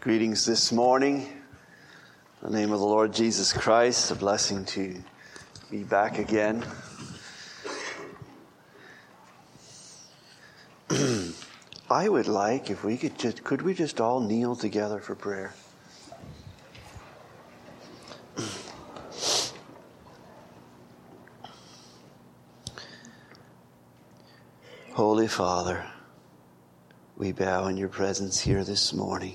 Greetings this morning. In the name of the Lord Jesus Christ, a blessing to be back again. I would like, if we could we just all kneel together for prayer? Holy Father, we bow in your presence here this morning.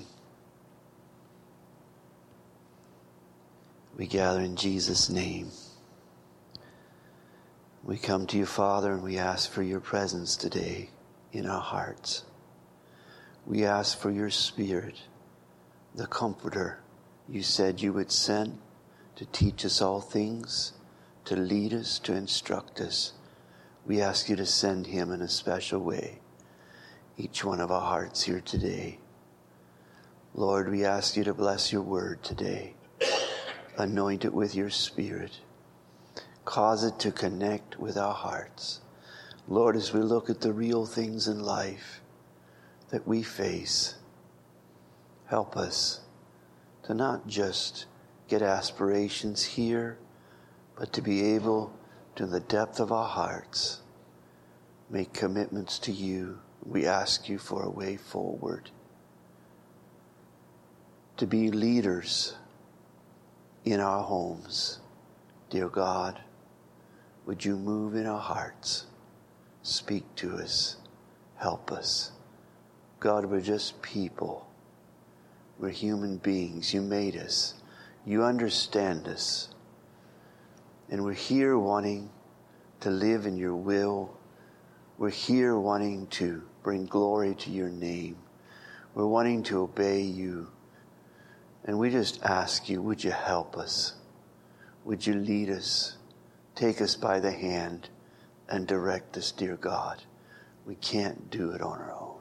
We gather in Jesus' name. We come to you, Father, and we ask for your presence today in our hearts. We ask for your Spirit, the Comforter you said you would send to teach us all things, to lead us, to instruct us. We ask you to send him in a special way, each one of our hearts here today. Lord, we ask you to bless your word today. Anoint it with your Spirit. Cause it to connect with our hearts. Lord, as we look at the real things in life that we face, help us to not just get aspirations here, but to be able to, in the depth of our hearts, make commitments to you. We ask you for a way forward. To be leaders in our homes. Dear God, would you move in our hearts? Speak to us. Help us. God, we're just people. We're human beings. You made us. You understand us. And we're here wanting to live in your will. We're here wanting to bring glory to your name. We're wanting to obey you. And we just ask you, would you help us? Would you lead us? Take us by the hand and direct us, dear God. We can't do it on our own.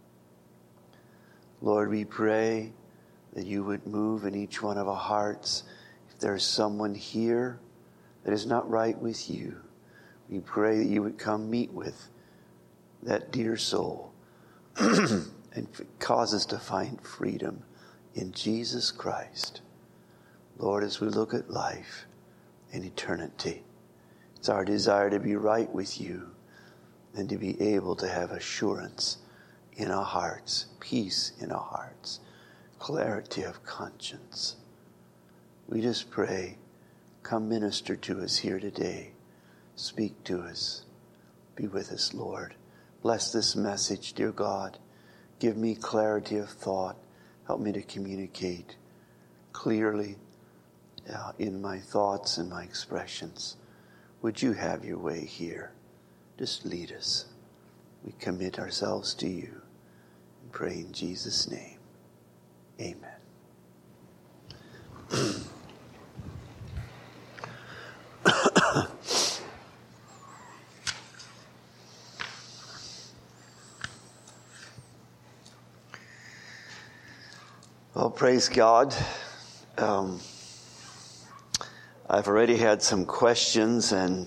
Lord, we pray that you would move in each one of our hearts. If there's someone here that is not right with you, we pray that you would come meet with that dear soul and cause us to find freedom in Jesus Christ. Lord, as we look at life and eternity, it's our desire to be right with you and to be able to have assurance in our hearts, peace in our hearts, clarity of conscience. We just pray, come minister to us here today. Speak to us. Be with us, Lord. Bless this message, dear God. Give me clarity of thought. Help me to communicate clearly in my thoughts and my expressions. Would you have your way here? Just lead us. We commit ourselves to you and pray in Jesus' name. Amen. Well, praise God. I've already had some questions and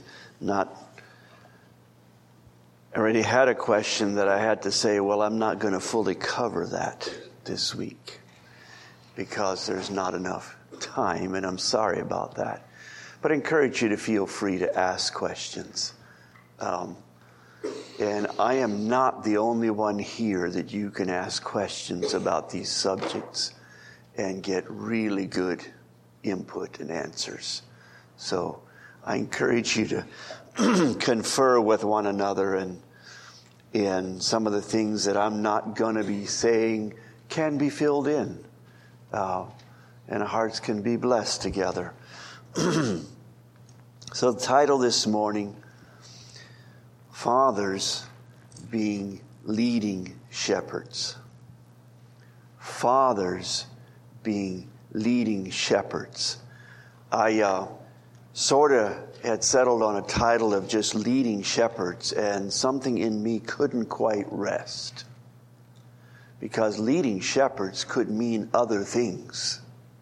already had a question that I had to say, well, I'm not going to fully cover that this week because there's not enough time, and I'm sorry about that. But I encourage you to feel free to ask questions. And I am not the only one here that you can ask questions about these subjects and get really good input and answers. So I encourage you to confer with one another, and some of the things that I'm not going to be saying can be filled in, and our hearts can be blessed together. So the title this morning, Fathers Being Leading Shepherds. Fathers being leading shepherds. I sort of had settled on a title of just leading shepherds, and something in me couldn't quite rest. Because leading shepherds could mean other things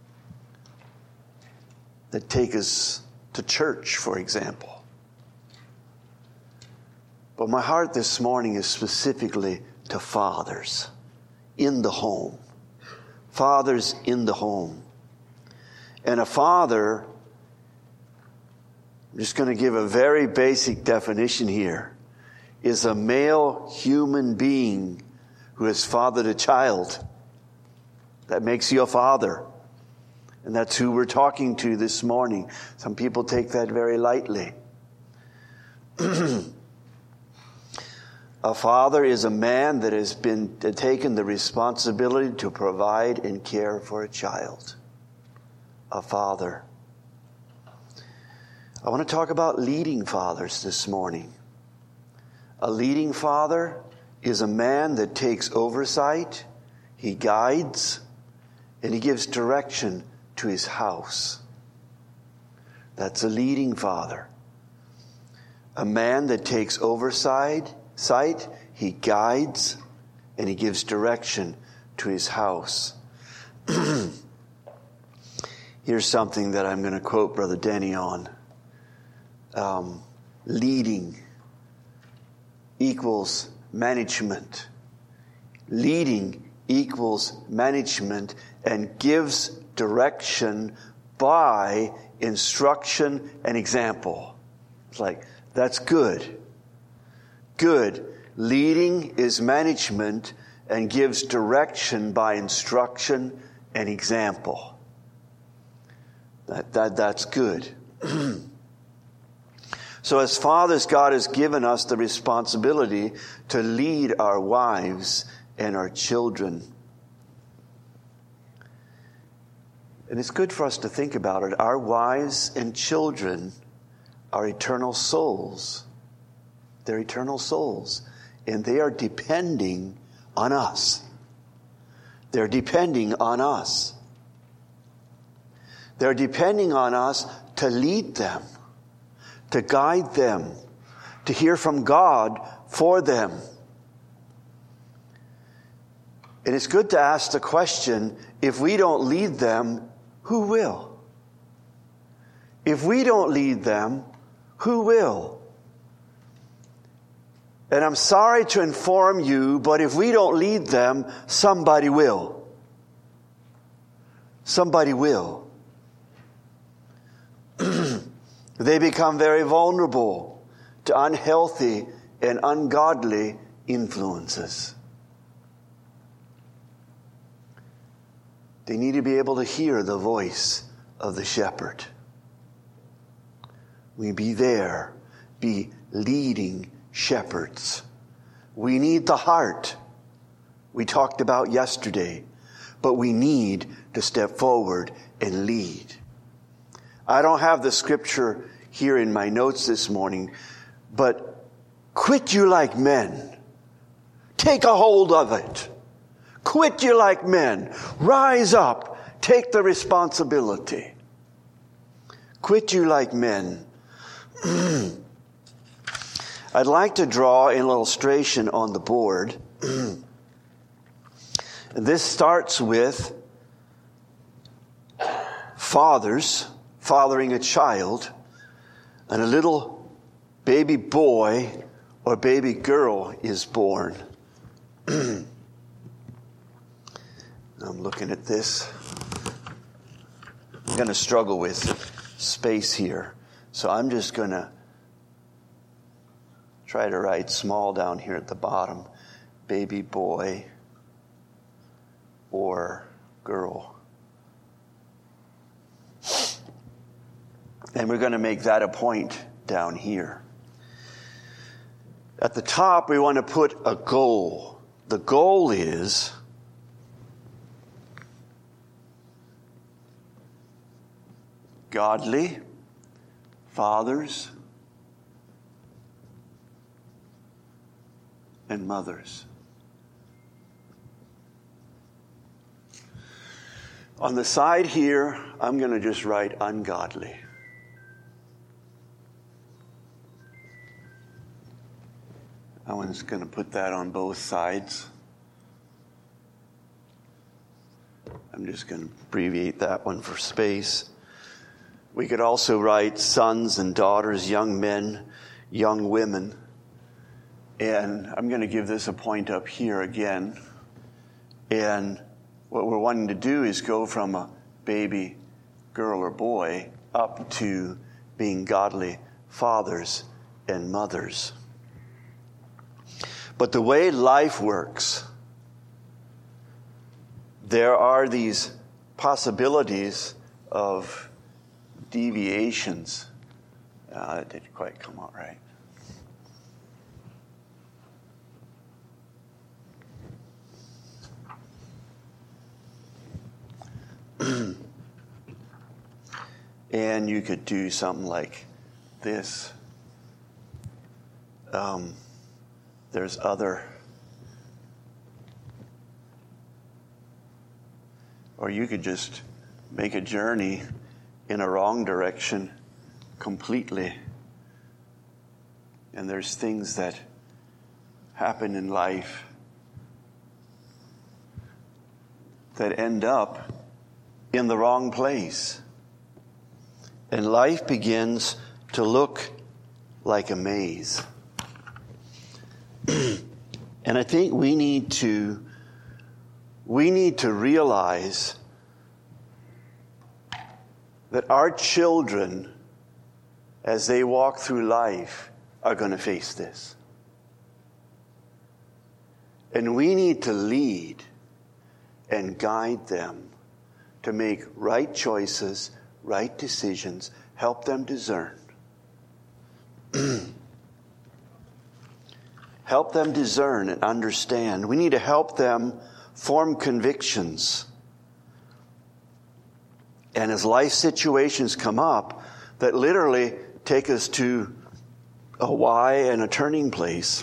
that take us to church, for example. But my heart this morning is specifically to fathers in the home. fathers in the home. And a father, I'm just going to give a very basic definition here, is a male human being who has fathered a child. That makes you a father. And that's who we're talking to this morning. Some people take that very lightly. A father is a man that has been taken the responsibility to provide and care for a child. A father. I want to talk about leading fathers this morning. A leading father is a man that takes oversight, he guides, and he gives direction to his house. That's a leading father. A man that takes oversight, he guides, and he gives direction to his house. Here's something that I'm going to quote Brother Denny on. Leading equals management. Leading equals management and gives direction by instruction and example. It's like, that's good. Good. Leading is management and gives direction by instruction and example. That's good. So as fathers, God has given us the responsibility to lead our wives and our children. And it's good for us to think about it. Our wives and children are eternal souls. They're eternal souls. And they are depending on us. They're depending on us. They're depending on us to lead them, to guide them, to hear from God for them. And it's good to ask the question, if we don't lead them, who will? If we don't lead them, who will? And I'm sorry to inform you, but if we don't lead them, somebody will. Somebody will. They become very vulnerable to unhealthy and ungodly influences. They need to be able to hear the voice of the shepherd. We be there, be leading shepherds. We need the heart we talked about yesterday, but we need to step forward and lead. I don't have the scripture here in my notes this morning, but quit you like men. Take a hold of it. Quit you like men. Rise up. Take the responsibility. Quit you like men. I'd like to draw an illustration on the board. This starts with fathers fathering a child, and a little baby boy or baby girl is born. I'm looking at this. I'm going to struggle with space here. So I'm just going to try to write small down here at the bottom. Baby boy or girl. And we're going to make that a point down here. At the top, we want to put a goal. The goal is godly fathers and mothers. On the side here, I'm going to just write ungodly. I'm just going to put that on both sides. I'm just going to abbreviate that one for space. We could also write sons and daughters, young men, young women. And I'm going to give this a point up here again. And what we're wanting to do is go from a baby girl or boy up to being godly fathers and mothers. But the way life works, there are these possibilities of deviations. That didn't quite come out right. And you could do something like this. There's other. Or you could just make a journey in a wrong direction completely. And there's things that happen in life that end up in the wrong place. And life begins to look like a maze. And I think we need to realize that our children, as they walk through life, are going to face this. And we need to lead and guide them to make right choices, right decisions, help them discern. Help them discern and understand. We need to help them form convictions. And as life situations come up that literally take us to a why and a turning place,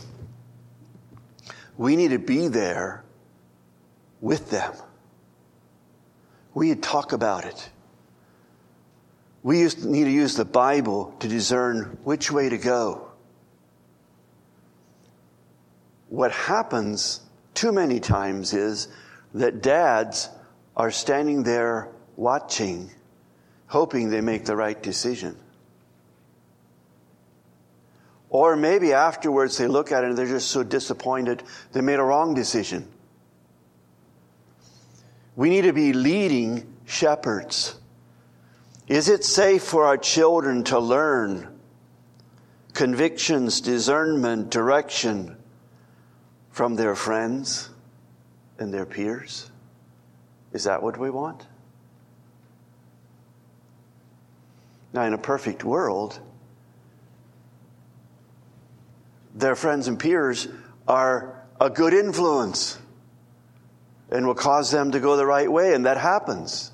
we need to be there with them. We need to talk about it. We need to use the Bible to discern which way to go. What happens too many times is that dads are standing there watching, hoping they make the right decision. Or maybe afterwards they look at it and they're just so disappointed they made a wrong decision. We need to be leading shepherds. Is it safe for our children to learn convictions, discernment, direction from their friends and their peers? Is that what we want? Now, in a perfect world, their friends and peers are a good influence and will cause them to go the right way, and that happens.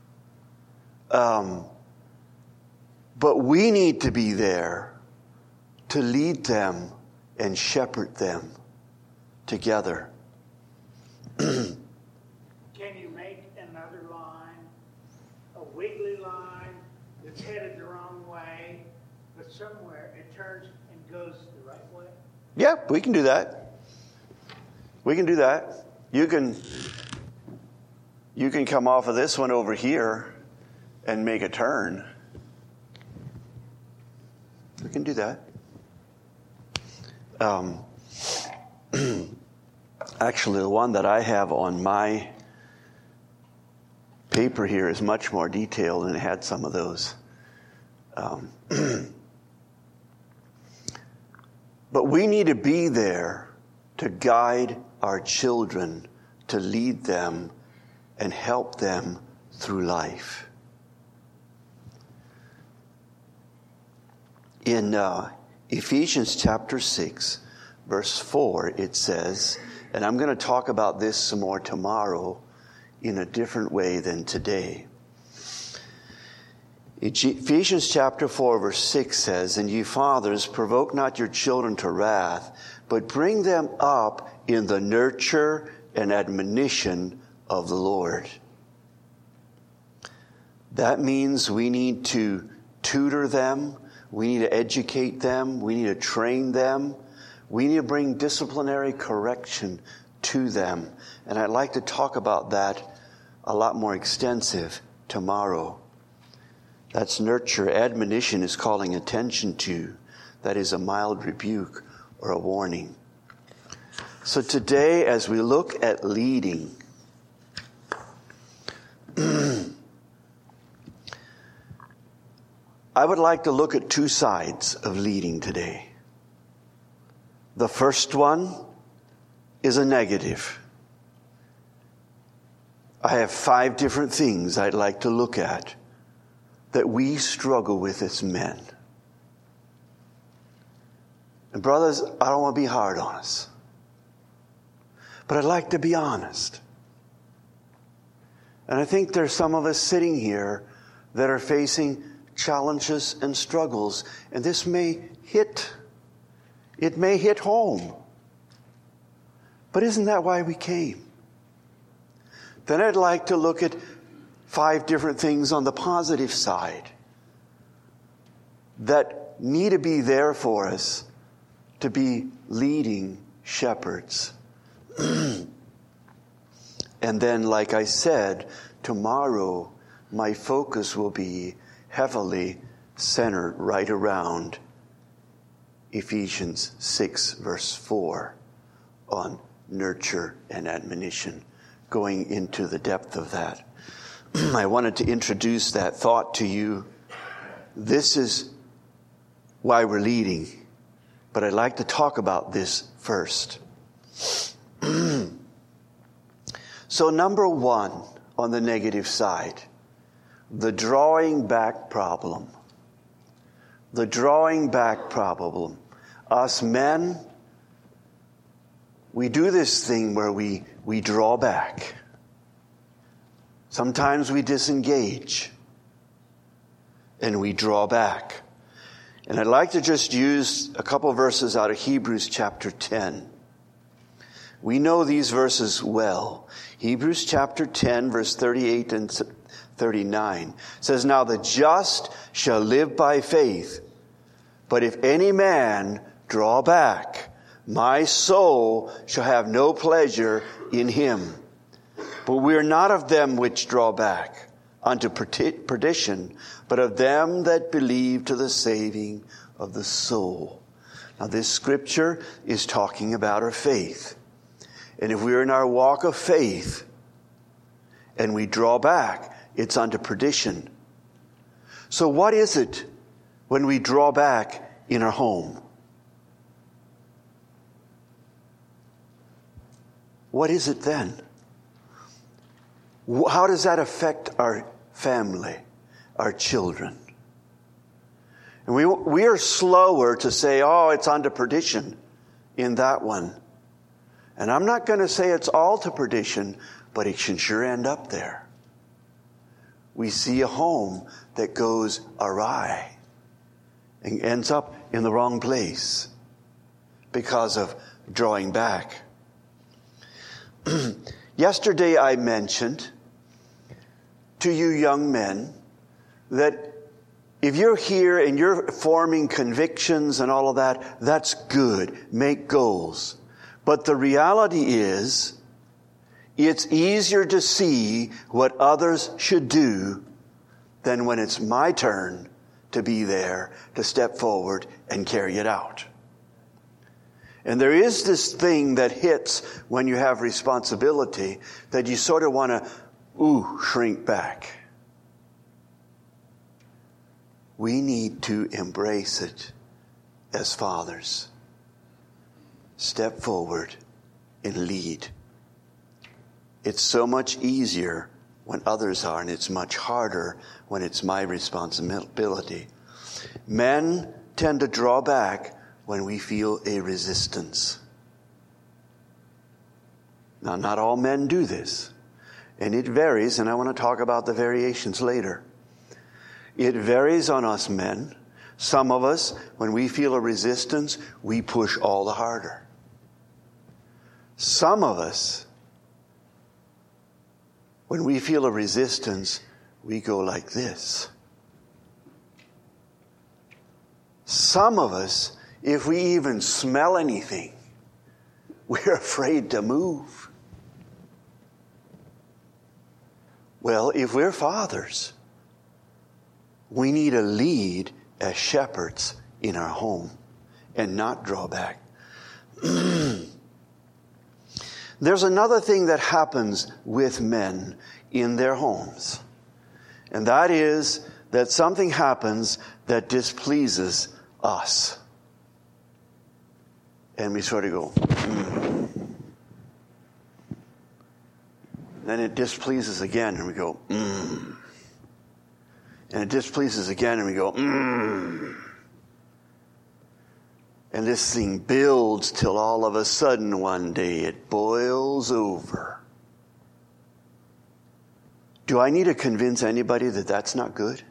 But we need to be there to lead them and shepherd them together. Can you make another line, a wiggly line that's headed the wrong way, but somewhere it turns and goes the right way? Yeah, we can do that. We can do that. You can come off of this one over here and make a turn. We can do that. Actually, the one that I have on my paper here is much more detailed, and it had some of those. But we need to be there to guide our children, to lead them and help them through life. In Ephesians chapter 6, verse 4, it says, and I'm going to talk about this some more tomorrow in a different way than today. Ephesians chapter 4, verse 6 says, and ye fathers, provoke not your children to wrath, but bring them up in the nurture and admonition of the Lord. That means we need to tutor them. We need to educate them. We need to train them. We need to bring disciplinary correction to them. And I'd like to talk about that a lot more extensive tomorrow. That's nurture. Admonition is calling attention to. That is a mild rebuke or a warning. So today, as we look at leading, I would like to look at two sides of leading today. The first one is a negative. I have 5 different things I'd like to look at that we struggle with as men. And brothers, I don't want to be hard on us, but I'd like to be honest. And I think there's some of us sitting here that are facing challenges and struggles, and this may hit home. But isn't that why we came? Then I'd like to look at 5 different things on the positive side that need to be there for us to be leading shepherds. And then, like I said, tomorrow my focus will be heavily centered right around Ephesians 6, verse 4, on nurture and admonition, going into the depth of that. I wanted to introduce that thought to you. This is why we're leading, but I'd like to talk about this first. So number 1 on the negative side, the drawing back problem. The drawing back problem. Us men, we do this thing where we draw back. Sometimes we disengage and we draw back. And I'd like to just use a couple verses out of Hebrews chapter 10. We know these verses well. Hebrews chapter 10, verse 38 and 39 says, "Now the just shall live by faith. But if any man draw back, my soul shall have no pleasure in him. But we are not of them which draw back unto perdition, but of them that believe to the saving of the soul." Now this scripture is talking about our faith. And if we're in our walk of faith and we draw back, it's unto perdition. So what is it when we draw back in our home? What is it then? How does that affect our family, our children? And we are slower to say, oh, it's unto perdition in that one. And I'm not going to say it's all to perdition, but it can sure end up there. We see a home that goes awry and ends up in the wrong place because of drawing back. Yesterday I mentioned to you young men that if you're here and you're forming convictions and all of that, that's good. Make goals. But the reality is, it's easier to see what others should do than when it's my turn to be there, to step forward and carry it out. And there is this thing that hits when you have responsibility that you sort of want to, shrink back. We need to embrace it as fathers. Step forward and lead. It's so much easier when others are, and it's much harder when it's my responsibility. Men tend to draw back when we feel a resistance. Now, not all men do this, and it varies, and I want to talk about the variations later. It varies on us men. Some of us, when we feel a resistance, we push all the harder. Some of us, when we feel a resistance, we go like this. Some of us, if we even smell anything, we're afraid to move. Well, if we're fathers, we need to lead as shepherds in our home and not draw back. There's another thing that happens with men in their homes, and that is that something happens that displeases us. And we sort of go, Then it displeases again, and we go, And it displeases again, and we go, And this thing builds till all of a sudden one day it boils over. Do I need to convince anybody that that's not good?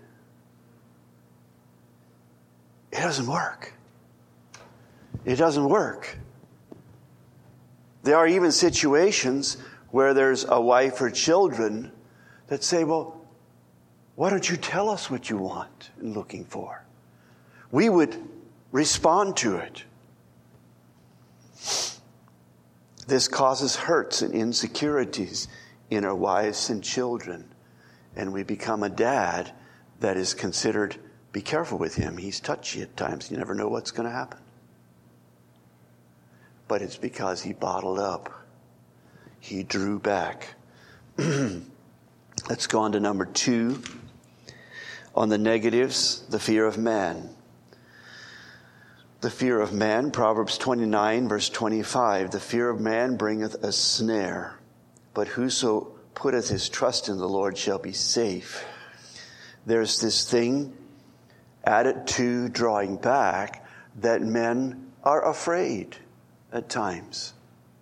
It doesn't work. It doesn't work. There are even situations where there's a wife or children that say, well, why don't you tell us what you want and looking for? We would respond to it. This causes hurts and insecurities in our wives and children. And we become a dad that is considered, be careful with him. He's touchy at times. You never know what's going to happen. But it's because he bottled up. He drew back. Let's go on to number 2. On the negatives, the fear of man. The fear of man, Proverbs 29, verse 25. The fear of man bringeth a snare, but whoso putteth his trust in the Lord shall be safe. There's this thing added to drawing back that men are afraid at times.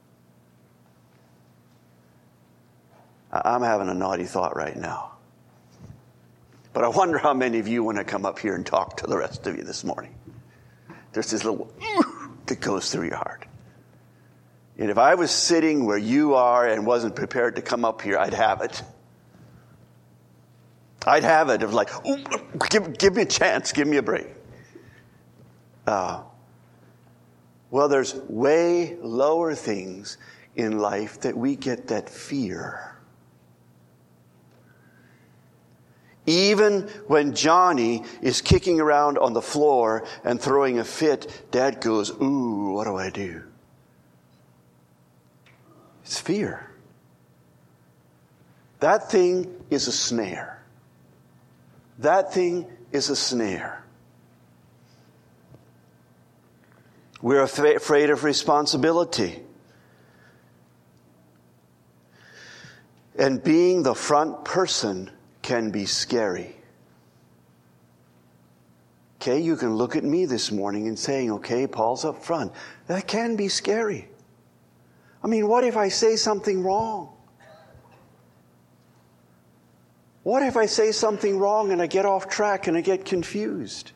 I'm having a naughty thought right now. But I wonder how many of you want to come up here and talk to the rest of you this morning. There's this little that goes through your heart. And if I was sitting where you are and wasn't prepared to come up here, I'd have it. I'd have it of like, give me a chance, give me a break. Well, there's way lower things in life that we get that fear. Even when Johnny is kicking around on the floor and throwing a fit, Dad goes, ooh, what do I do? It's fear. That thing is a snare. That thing is a snare. We're afraid of responsibility. And being the front person can be scary. Okay, you can look at me this morning and saying, okay, Paul's up front. That can be scary. I mean, what if I say something wrong? What if I say something wrong and I get off track and I get confused?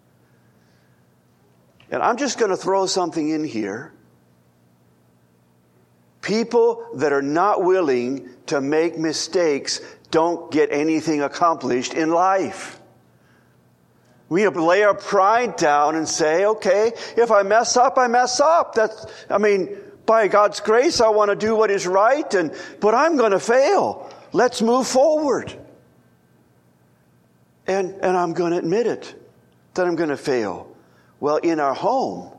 And I'm just going to throw something in here. People that are not willing to make mistakes don't get anything accomplished in life. We lay our pride down and say, okay, if I mess up, I mess up. By God's grace, I want to do what is right, but I'm going to fail. Let's move forward. And I'm going to admit it, that I'm going to fail. Well, in our home,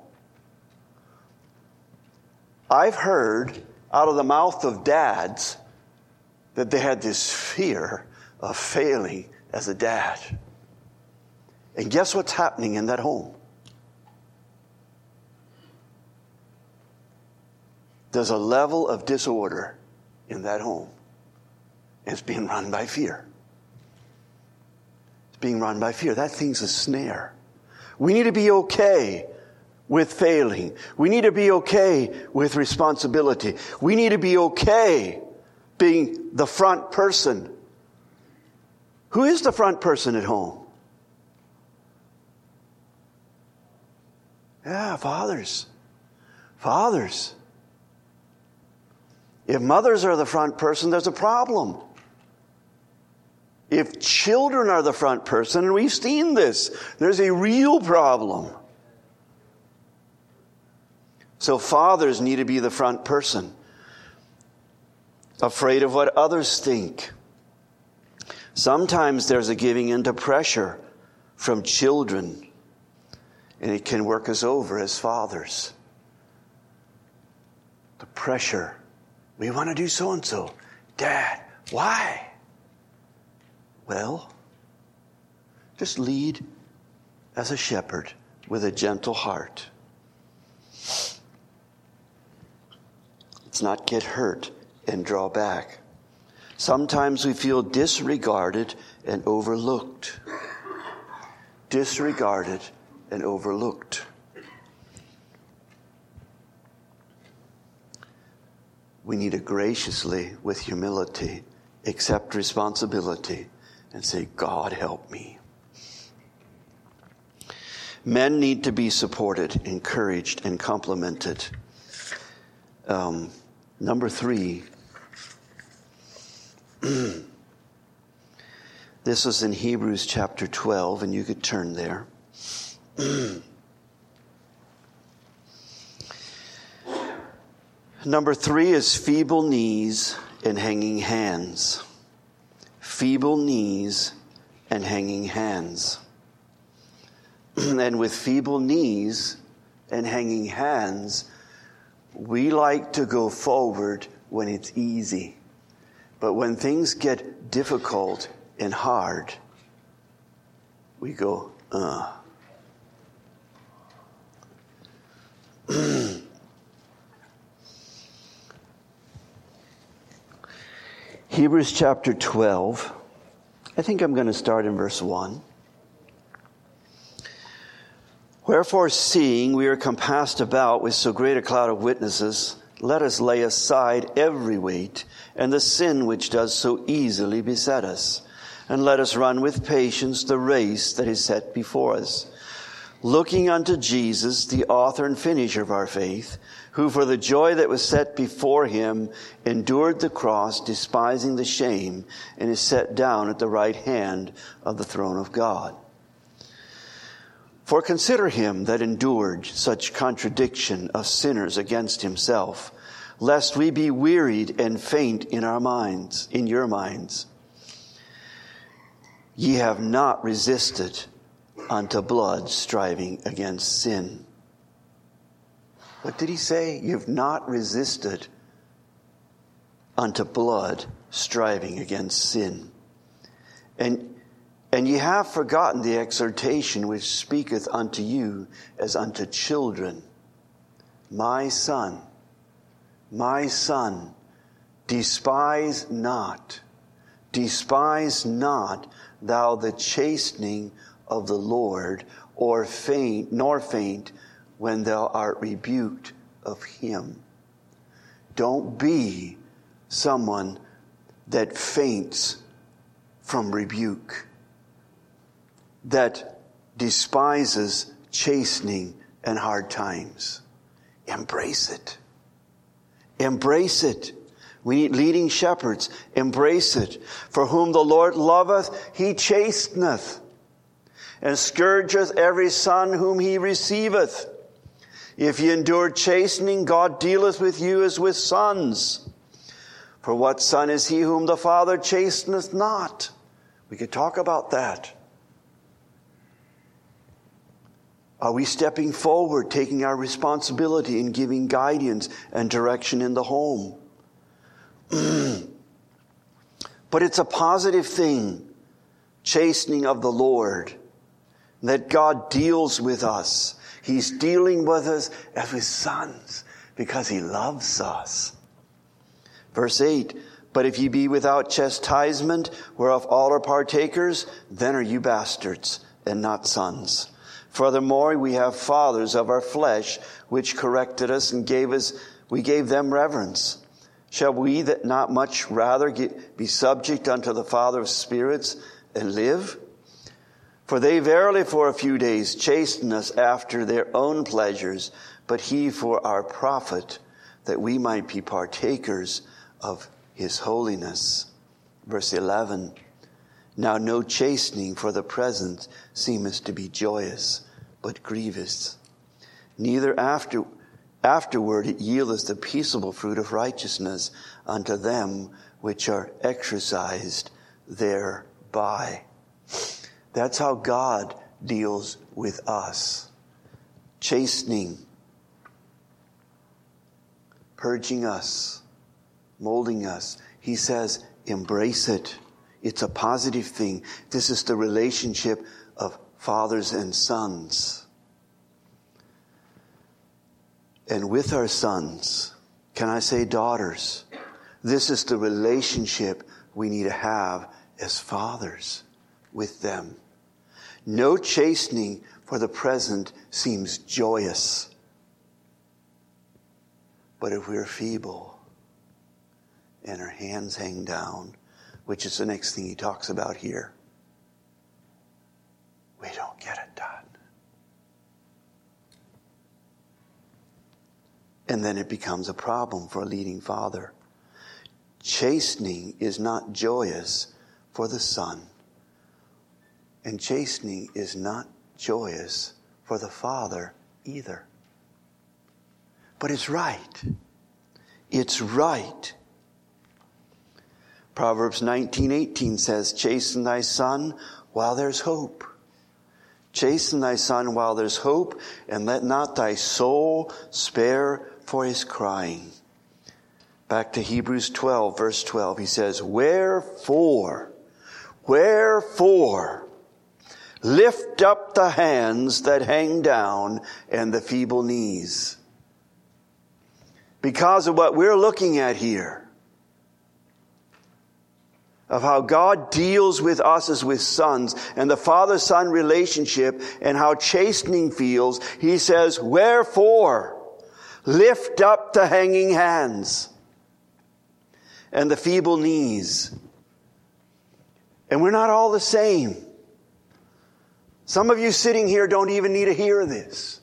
I've heard out of the mouth of dads that they had this fear of failing as a dad. And guess what's happening in that home? There's a level of disorder in that home. It's being run by fear. It's being run by fear. That thing's a snare. We need to be okay with failing. We need to be okay with responsibility. We need to be okay being the front person. Who is the front person at home? Yeah, fathers. Fathers. If mothers are the front person, there's a problem. If children are the front person, and we've seen this, there's a real problem. So fathers need to be the front person. Afraid of what others think. Sometimes there's a giving into pressure from children, and it can work us over as fathers. The pressure. We want to do so-and-so. Dad, why? Well, Just lead as a shepherd with a gentle heart. Let's not get hurt and draw back. Sometimes we feel disregarded and overlooked. Disregarded and overlooked. We need to graciously, with humility, accept responsibility and say, God, help me. Men need to be supported, encouraged, and complimented. Number 3. This is in Hebrews chapter 12, and you could turn there. Number 3 is feeble knees and hanging hands. Feeble knees and hanging hands. And with feeble knees and hanging hands, we like to go forward when it's easy. But when things get difficult and hard, we go, Hebrews chapter 12. I think I'm going to start in verse 1. Wherefore, seeing we are compassed about with so great a cloud of witnesses, let us lay aside every weight and the sin which does so easily beset us, and let us run with patience the race that is set before us, looking unto Jesus, the author and finisher of our faith, who for the joy that was set before him endured the cross, despising the shame, and is set down at the right hand of the throne of God. For consider him that endured such contradiction of sinners against himself, lest we be wearied and faint in our minds, in your minds. Ye have not resisted unto blood, striving against sin. What did he say? You've not resisted unto blood, striving against sin. And ye have forgotten the exhortation which speaketh unto you as unto children. My son, despise not thou the chastening of the Lord, nor faint when thou art rebuked of him. Don't be someone that faints from rebuke, that despises chastening and hard times. Embrace it. Embrace it. We need leading shepherds. Embrace it. For whom the Lord loveth, he chasteneth, and scourgeth every son whom he receiveth. If ye endure chastening, God dealeth with you as with sons. For what son is he whom the Father chasteneth not? We could talk about that. Are we stepping forward, taking our responsibility and giving guidance and direction in the home? But it's a positive thing, chastening of the Lord, that God deals with us. He's dealing with us as with sons because he loves us. Verse 8, but if ye be without chastisement, whereof all are partakers, then are you bastards and not sons. Furthermore, we have fathers of our flesh, which corrected us and we gave them reverence. Shall we that not much rather be subject unto the Father of spirits and live? For they verily for a few days chasten us after their own pleasures, but he for our profit, that we might be partakers of his holiness. Verse 11, now no chastening for the present seemeth to be joyous, but grievous. Neither afterward it yieldeth the peaceable fruit of righteousness unto them which are exercised thereby. That's how God deals with us. Chastening, purging us, molding us. He says, embrace it. It's a positive thing. This is the relationship of fathers and sons. And with our sons, can I say daughters, this is the relationship we need to have as fathers with them. No chastening for the present seems joyous. But if we're feeble and our hands hang down, which is the next thing he talks about here, we don't get it done. And then it becomes a problem for a leading father. Chastening is not joyous for the son. And chastening is not joyous for the father either. But it's right. It's right. Proverbs 19:18 says, chasten thy son while there's hope. Chasten thy son while there's hope, and let not thy soul spare for his crying. Back to Hebrews 12, verse 12. He says, Wherefore, lift up the hands that hang down and the feeble knees. Because of what we're looking at here, of how God deals with us as with sons and the father-son relationship and how chastening feels, he says, wherefore, lift up the hanging hands and the feeble knees. And we're not all the same. Some of you sitting here don't even need to hear this.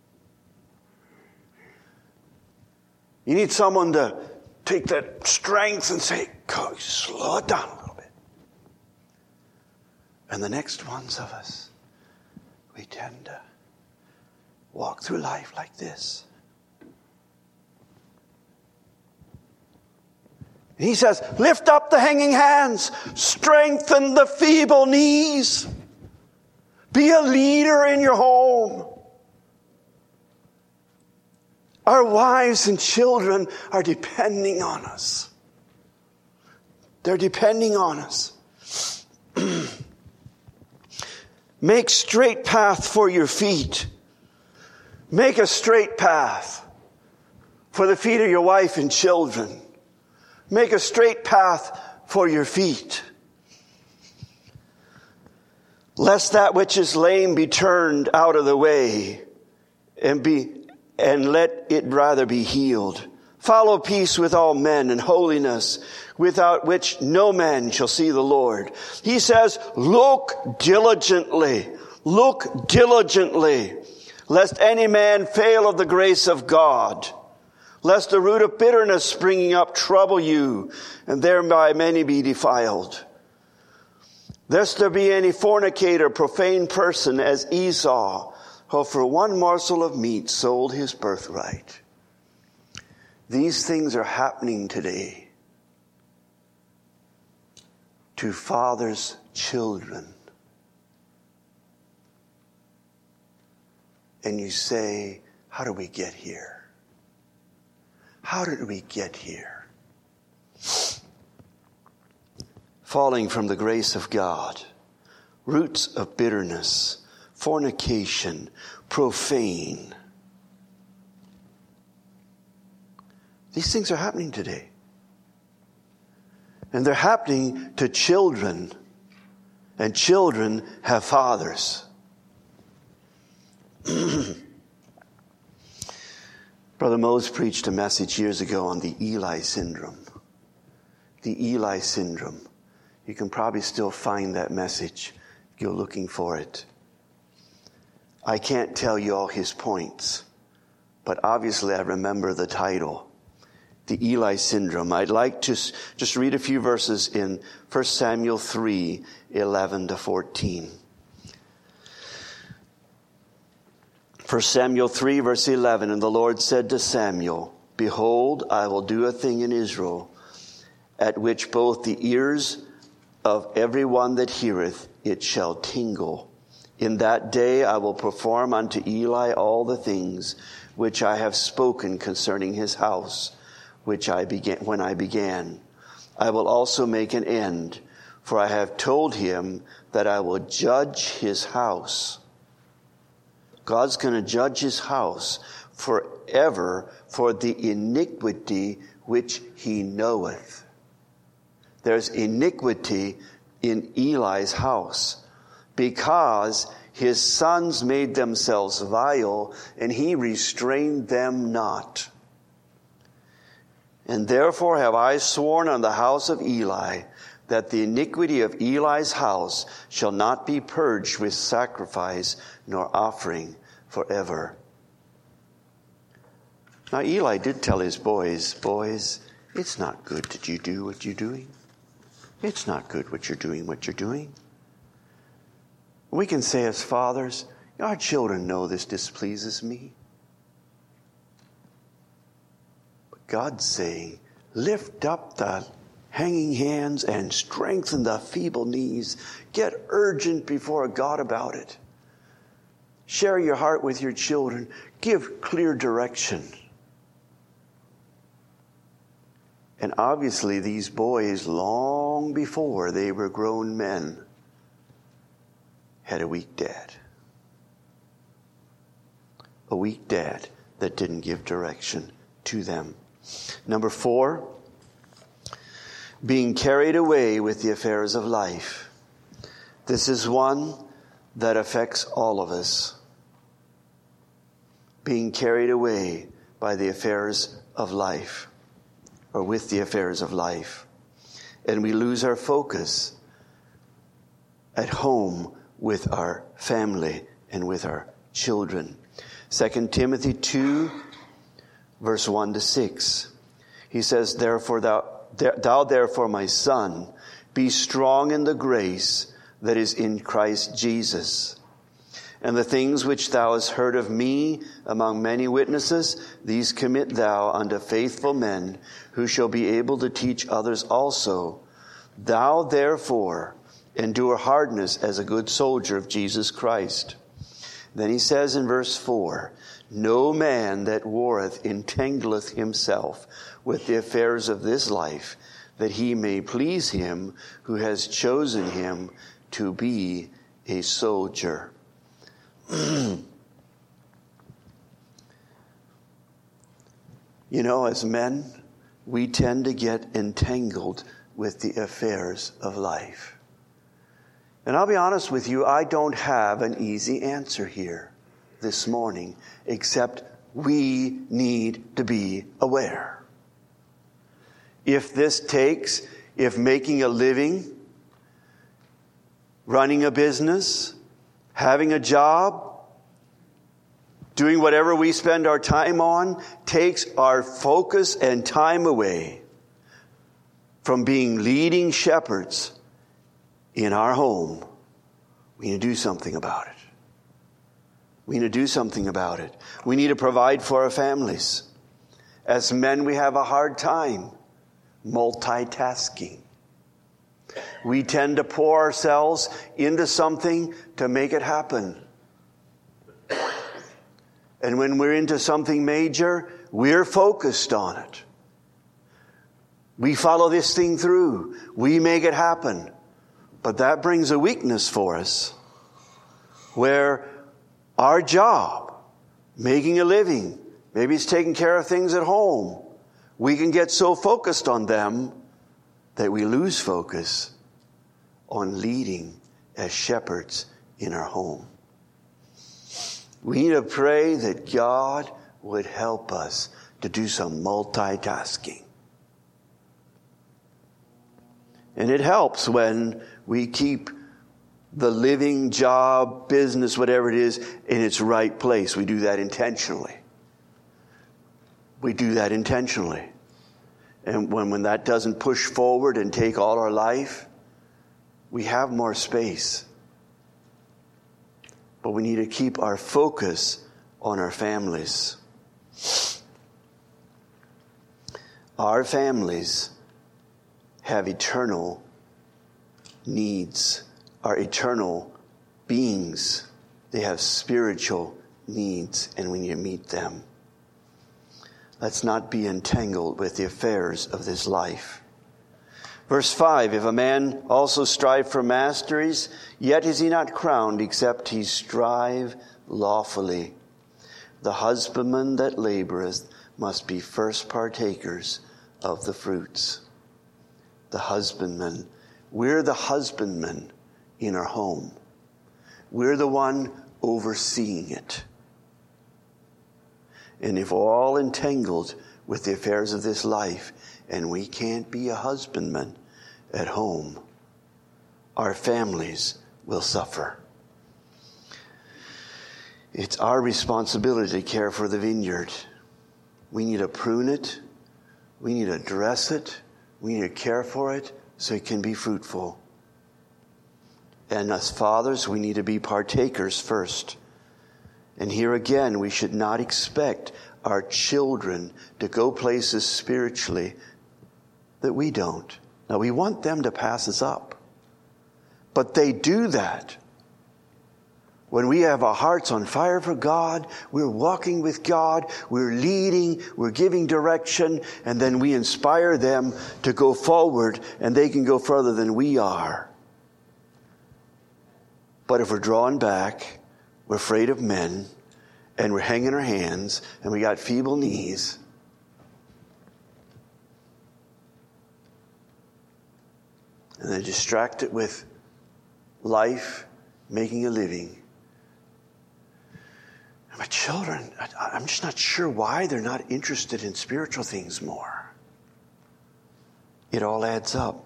You need someone to take that strength and say, go, slow it down a little bit. And the next ones of us, we tend to walk through life like this. And he says, lift up the hanging hands, strengthen the feeble knees. Be a leader in your home. Our wives and children are depending on us. They're depending on us. Make straight path for your feet. Make a straight path for the feet of your wife and children. Make a straight path for your feet. Lest that which is lame be turned out of the way, and let it rather be healed. Follow peace with all men and holiness, without which no man shall see the Lord. He says, look diligently, lest any man fail of the grace of God, lest the root of bitterness springing up trouble you, and thereby many be defiled. Lest there be any fornicator, profane person as Esau, who for one morsel of meat sold his birthright. These things are happening today to fathers' children. And you say, how did we get here? How did we get here? Falling from the grace of God, roots of bitterness, fornication, profane. These things are happening today. And they're happening to children. And children have fathers. Brother Mose preached a message years ago on the Eli syndrome. The Eli syndrome. You can probably still find that message if you're looking for it. I can't tell you all his points, but obviously I remember the title, the Eli syndrome. I'd like to just read a few verses in 1 Samuel 3, 11 to 14. 1 Samuel 3, verse 11, and the Lord said to Samuel, behold, I will do a thing in Israel, at which both the ears of every one that heareth it shall tingle. In that day I will perform unto Eli all the things which I have spoken concerning his house, when I began. I will also make an end, for I have told him that I will judge his house. God's going to judge his house forever for the iniquity which he knoweth. There's iniquity in Eli's house because his sons made themselves vile and he restrained them not. And therefore have I sworn on the house of Eli that the iniquity of Eli's house shall not be purged with sacrifice nor offering forever. Now Eli did tell his boys, it's not good that you do what you're doing. It's not good what you're doing. We can say as fathers, our children know this displeases me. But God's saying, lift up the hanging hands and strengthen the feeble knees. Get urgent before God about it. Share your heart with your children. Give clear direction. And obviously these boys, long before they were grown men, had a weak dad. A weak dad that didn't give direction to them. Number 4, being carried away with the affairs of life. This is one that affects all of us. Being carried away by the affairs of life, or with the affairs of life. And we lose our focus at home with our family and with our children. 2 Timothy 2, verse 1 to 6. He says, Therefore, thou therefore, my son, be strong in the grace that is in Christ Jesus. And the things which thou hast heard of me among many witnesses, these commit thou unto faithful men, who shall be able to teach others also. Thou therefore endure hardness as a good soldier of Jesus Christ. Then he says in verse 4, No man that warreth entangleth himself with the affairs of this life, that he may please him who has chosen him to be a soldier. You know, as men, we tend to get entangled with the affairs of life. And I'll be honest with you, I don't have an easy answer here this morning, except we need to be aware. If making a living, running a business, having a job, doing whatever we spend our time on, takes our focus and time away from being leading shepherds in our home, we need to do something about it. We need to do something about it. We need to provide for our families. As men, we have a hard time multitasking. We tend to pour ourselves into something to make it happen. And when we're into something major, we're focused on it. We follow this thing through. We make it happen. But that brings a weakness for us, where our job, making a living, maybe it's taking care of things at home, we can get so focused on them that we lose focus on leading as shepherds in our home. We need to pray that God would help us to do some multitasking. And it helps when we keep the living, job, business, whatever it is, in its right place. We do that intentionally. And when that doesn't push forward and take all our life, we have more space. But we need to keep our focus on our families. Our families have eternal needs, are eternal beings. They have spiritual needs, and we need to meet them. Let's not be entangled with the affairs of this life. Verse 5, if a man also strive for masteries, yet is he not crowned, except he strive lawfully. The husbandman that laboreth must be first partakers of the fruits. The husbandman. We're the husbandman in our home. We're the one overseeing it. And if we're all entangled with the affairs of this life, and we can't be a husbandman at home, our families will suffer. It's our responsibility to care for the vineyard. We need to prune it. We need to dress it. We need to care for it so it can be fruitful. And as fathers, we need to be partakers first. And here again, we should not expect our children to go places spiritually that we don't. Now, we want them to pass us up. But they do that. When we have our hearts on fire for God, we're walking with God, we're leading, we're giving direction, and then we inspire them to go forward, and they can go further than we are. But if we're drawn back, we're afraid of men, and we're hanging our hands, and we got feeble knees, and they're distracted with life, making a living. My children, I'm just not sure why they're not interested in spiritual things more. It all adds up.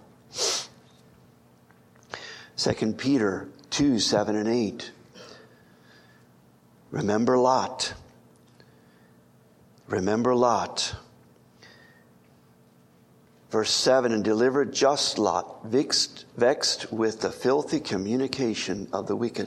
2 Peter 2, 7 and 8. Remember Lot. Remember Lot. Verse 7, and delivered just Lot, vexed with the filthy communication of the wicked.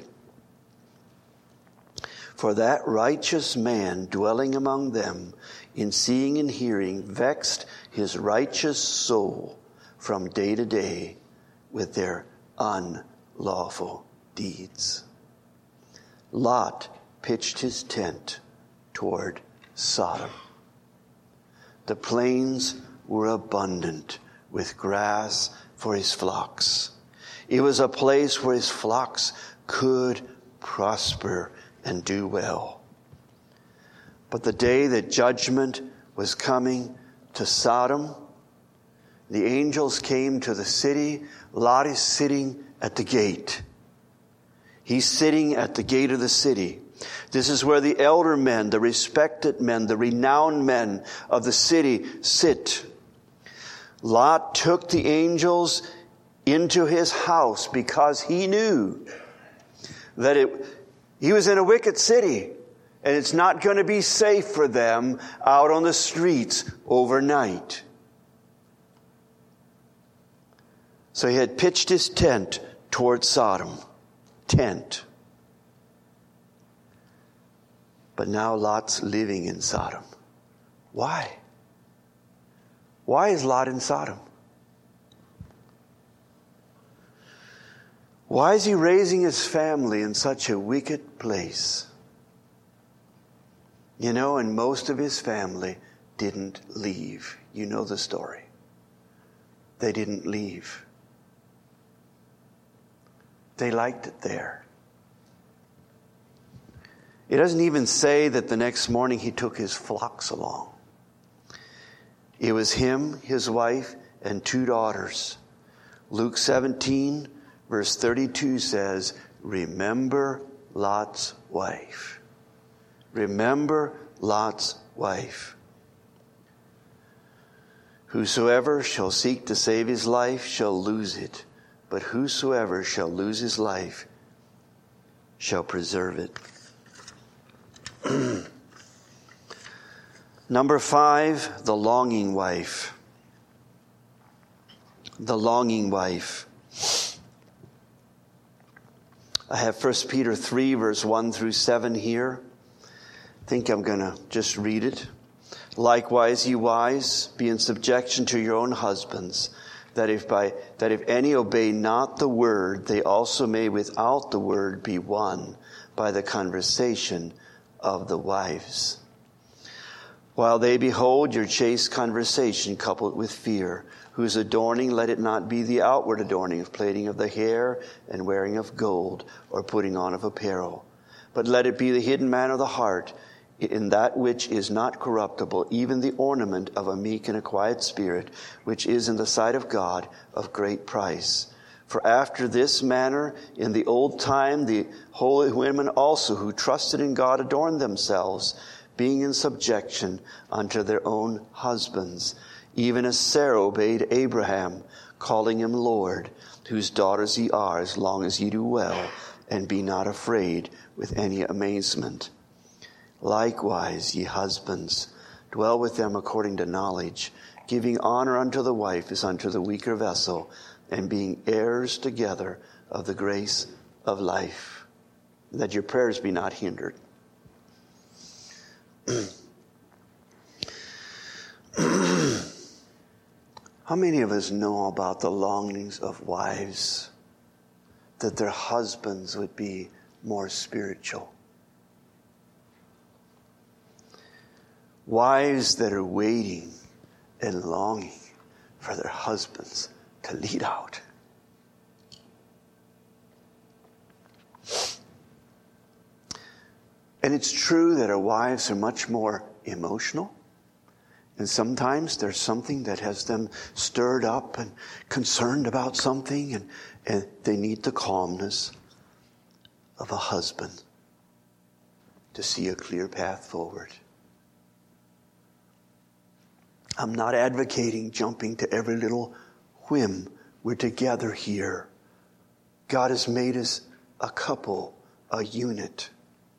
For that righteous man dwelling among them, in seeing and hearing, vexed his righteous soul from day to day with their unlawful deeds. Lot pitched his tent toward Sodom. The plains were abundant with grass for his flocks. It was a place where his flocks could prosper and do well. But the day that judgment was coming to Sodom, the angels came to the city. Lot is sitting at the gate. He's sitting at the gate of the city. This is where the elder men, the respected men, the renowned men of the city sit. Lot took the angels into his house because he knew that he was in a wicked city, and it's not going to be safe for them out on the streets overnight. So he had pitched his tent towards Sodom. Tent. But now Lot's living in Sodom. Why? Why is Lot in Sodom? Why is he raising his family in such a wicked place? You know, and most of his family didn't leave. You know the story. They didn't leave. They liked it there. It doesn't even say that the next morning he took his flocks along. It was him, his wife, and 2 daughters. Luke 17, verse 32 says, remember Lot's wife. Remember Lot's wife. Whosoever shall seek to save his life shall lose it, but whosoever shall lose his life shall preserve it. Number 5, the longing wife. The longing wife. I have 1 Peter 3, verse 1 through 7 here. I think I'm going to just read it. Likewise, ye wives, be in subjection to your own husbands, that if any obey not the word, they also may without the word be won by the conversation of the wives. While they behold your chaste conversation coupled with fear, whose adorning, let it not be the outward adorning of plaiting of the hair and wearing of gold or putting on of apparel. But let it be the hidden man of the heart, in that which is not corruptible, even the ornament of a meek and a quiet spirit, which is in the sight of God of great price. For after this manner, in the old time, the holy women also who trusted in God adorned themselves, being in subjection unto their own husbands, even as Sarah obeyed Abraham, calling him Lord, whose daughters ye are, as long as ye do well, and be not afraid with any amazement. Likewise, ye husbands, dwell with them according to knowledge, giving honor unto the wife as unto the weaker vessel, and being heirs together of the grace of life, that your prayers be not hindered. How many of us know about the longings of wives that their husbands would be more spiritual? Wives that are waiting and longing for their husbands to lead out. And it's true that our wives are much more emotional. And sometimes there's something that has them stirred up and concerned about something, and they need the calmness of a husband to see a clear path forward. I'm not advocating jumping to every little whim. We're together here. God has made us a couple, a unit.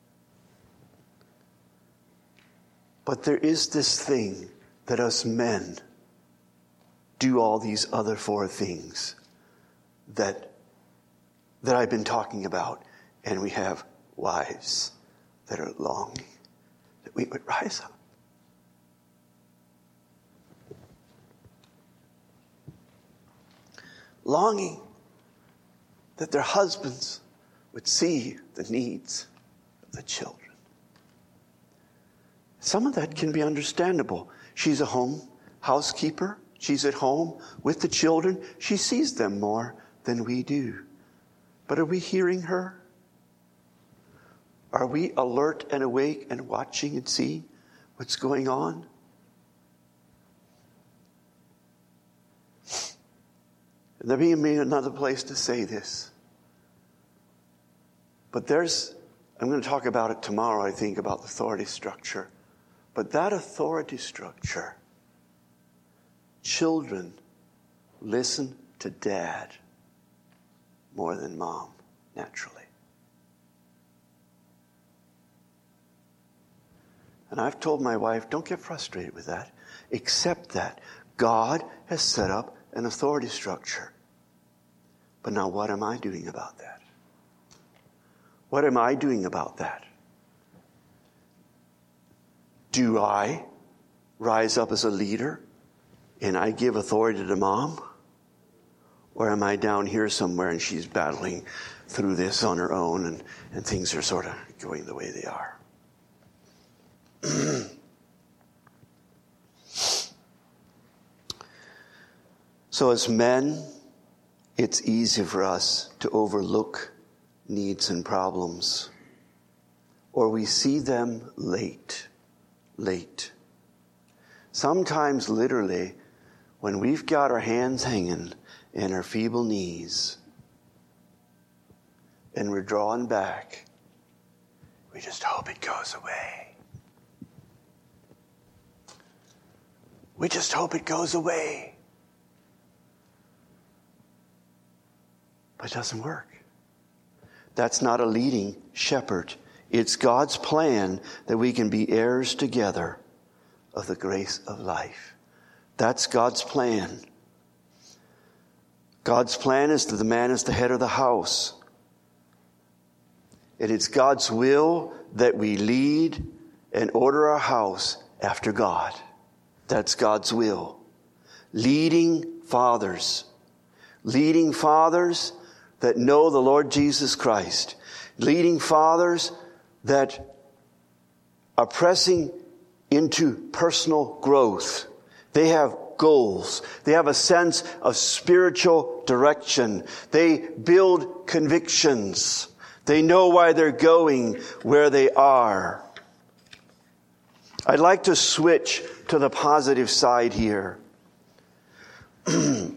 But there is this thing that us men do all these other four things that I've been talking about. And we have wives that are longing that we would rise up. Longing that their husbands would see the needs of the children. Some of that can be understandable. She's a home housekeeper. She's at home with the children. She sees them more than we do. But are we hearing her? Are we alert and awake and watching and see what's going on? There may be another place to say this. But I'm going to talk about it tomorrow, I think, about the authority structure. But that authority structure, children listen to dad more than mom, naturally. And I've told my wife, don't get frustrated with that. Accept that. God has set up an authority structure. But now what am I doing about that? What am I doing about that? Do I rise up as a leader and I give authority to mom? Or am I down here somewhere and she's battling through this on her own and things are sort of going the way they are? So as men, it's easy for us to overlook needs and problems, or we see them late. Sometimes literally, when we've got our hands hanging and our feeble knees, and we're drawing back, we just hope it goes away. We just hope it goes away. But it doesn't work. That's not a leading shepherd. It's God's plan that we can be heirs together of the grace of life. That's God's plan. God's plan is that the man is the head of the house. And it's God's will that we lead and order our house after God. That's God's will. Leading fathers that know the Lord Jesus Christ. Leading fathers that are pressing into personal growth. They have goals. They have a sense of spiritual direction. They build convictions. They know why they're going where they are. I'd like to switch to the positive side here. The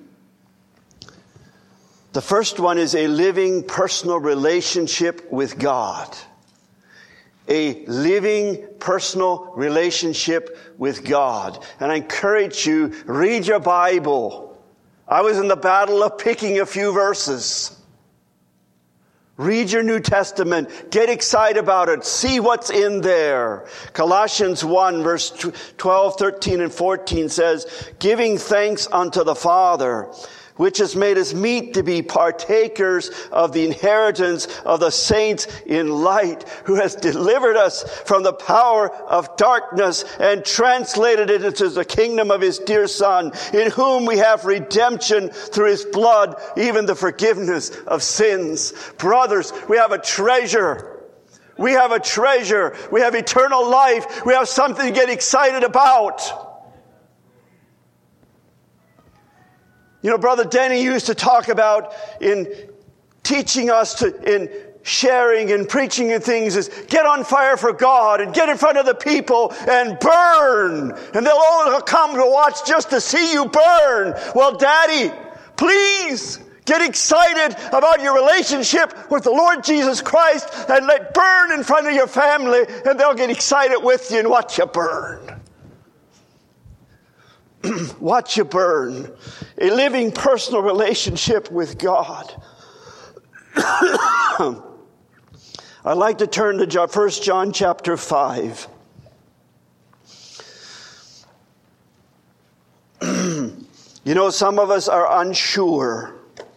first one is a living personal relationship with God. A living personal relationship with God. And I encourage you, read your Bible. I was in the battle of picking a few verses. Read your New Testament. Get excited about it. See what's in there. Colossians 1 verse 12, 13, and 14 says, giving thanks unto the Father, which has made us meet to be partakers of the inheritance of the saints in light, who has delivered us from the power of darkness and translated it into the kingdom of his dear Son, in whom we have redemption through his blood, even the forgiveness of sins. Brothers, we have a treasure. We have a treasure. We have eternal life. We have something to get excited about. You know, Brother Denny used to talk about in teaching us in sharing and preaching and things is get on fire for God and get in front of the people and burn. And they'll all come to watch just to see you burn. Well, Daddy, please get excited about your relationship with the Lord Jesus Christ and let burn in front of your family, and they'll get excited with you and watch you burn. Watch you burn. A living personal relationship with God. I'd like to turn to 1 John chapter 5. You know, some of us are unsure.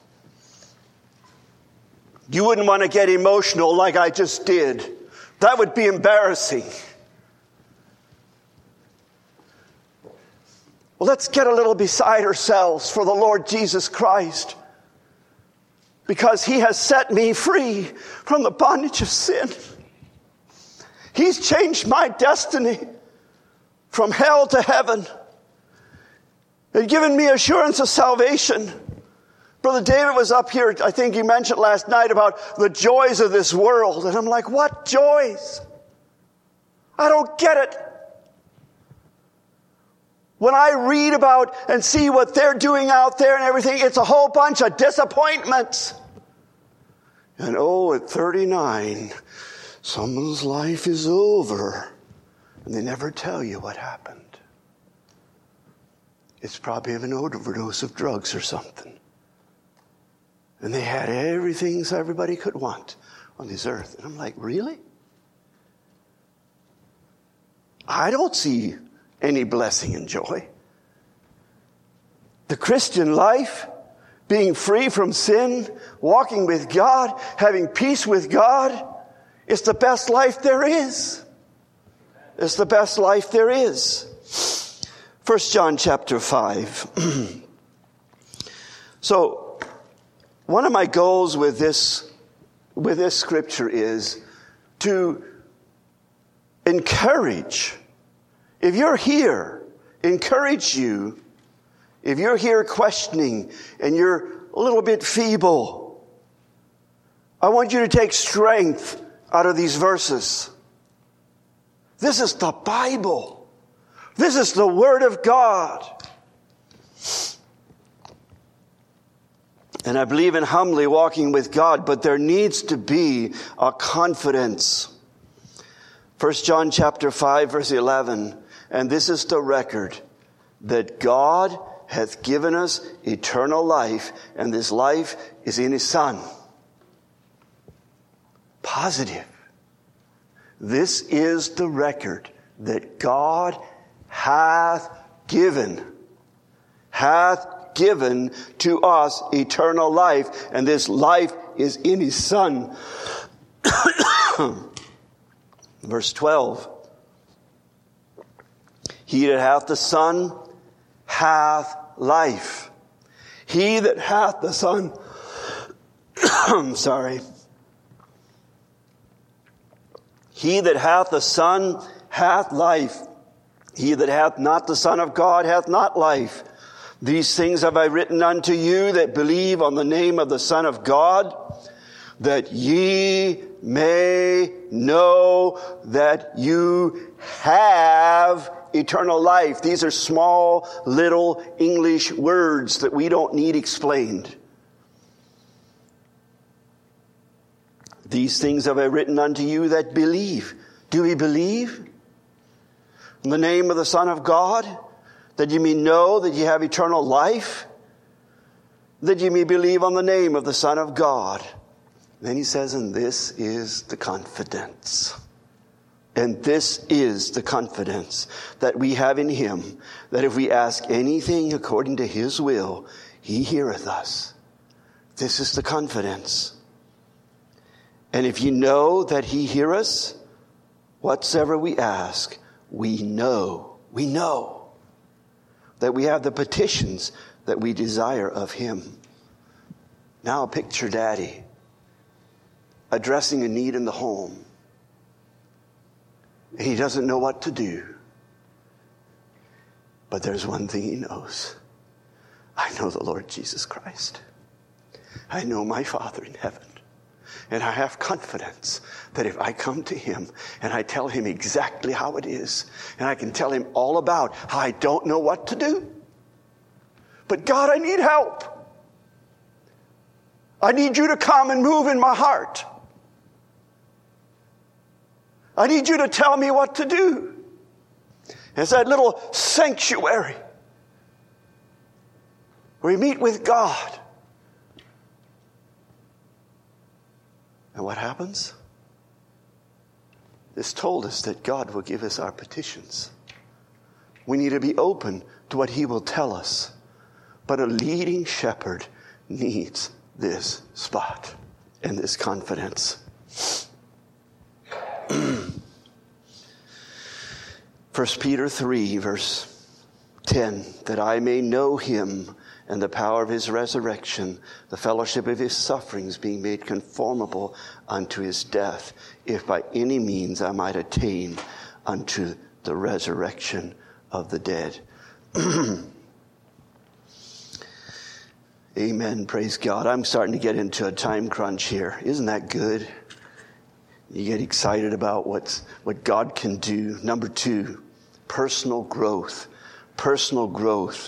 You wouldn't want to get emotional like I just did. That would be embarrassing. Well, let's get a little beside ourselves for the Lord Jesus Christ, because he has set me free from the bondage of sin. He's changed my destiny from hell to heaven and given me assurance of salvation. Brother David was up here, I think he mentioned last night about the joys of this world. And I'm like, what joys? I don't get it. When I read about and see what they're doing out there and everything, it's a whole bunch of disappointments. And at 39, someone's life is over. And they never tell you what happened. It's probably of an overdose of drugs or something. And they had everything so everybody could want on this earth. And I'm like, really? I don't see any blessing and joy. The Christian life, being free from sin, walking with God, having peace with God, is the best life there is. It's the best life there is. 1 John chapter 5. So, one of my goals with this scripture is to encourage. If you're here, encourage you. If you're here questioning and you're a little bit feeble, I want you to take strength out of these verses. This is the Bible. This is the Word of God. And I believe in humbly walking with God, but there needs to be a confidence. 1 John chapter 5, verse 11. And this is the record, that God hath given us eternal life, and this life is in his Son. Positive. This is the record that God hath given to us eternal life, and this life is in his Son. Verse 12. He that hath the Son hath life. He that hath the Son, He that hath the Son hath life. He that hath not the Son of God hath not life. These things have I written unto you that believe on the name of the Son of God, that ye may know that you have eternal life. These are small, little English words that we don't need explained. These things have I written unto you that believe. Do we believe? In the name of the Son of God, that you may know that you have eternal life, that you may believe on the name of the Son of God. Then he says, and this is the confidence. And this is the confidence that we have in him, that if we ask anything according to his will, he heareth us. This is the confidence. And if you know that he hear us, whatsoever we ask, we know that we have the petitions that we desire of him. Now picture Daddy addressing a need in the home. And he doesn't know what to do. But there's one thing he knows. I know the Lord Jesus Christ. I know my Father in heaven. And I have confidence that if I come to him and I tell him exactly how it is, and I can tell him all about how I don't know what to do, but God, I need help. I need you to come and move in my heart. I need you to tell me what to do. It's that little sanctuary where we meet with God. And what happens? This told us that God will give us our petitions. We need to be open to what he will tell us. But a leading shepherd needs this spot and this confidence. 1 Peter 3, verse 10, that I may know him and the power of his resurrection, the fellowship of his sufferings, being made conformable unto his death, if by any means I might attain unto the resurrection of the dead. Amen. Praise God. I'm starting to get into a time crunch here. Isn't that good? You get excited about what God can do. Number 2, personal growth. Personal growth.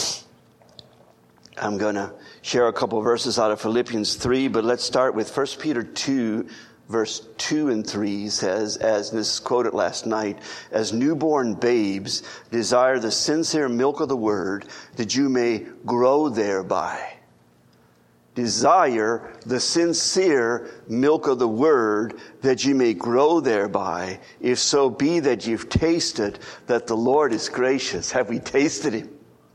I'm going to share a couple of verses out of Philippians 3, but let's start with 1 Peter 2, verse 2 and 3 says, as this is quoted last night, as newborn babes desire the sincere milk of the word, that you may grow thereby. Desire the sincere milk of the word, that you may grow thereby, if so be that you've tasted that the Lord is gracious. Have we tasted him?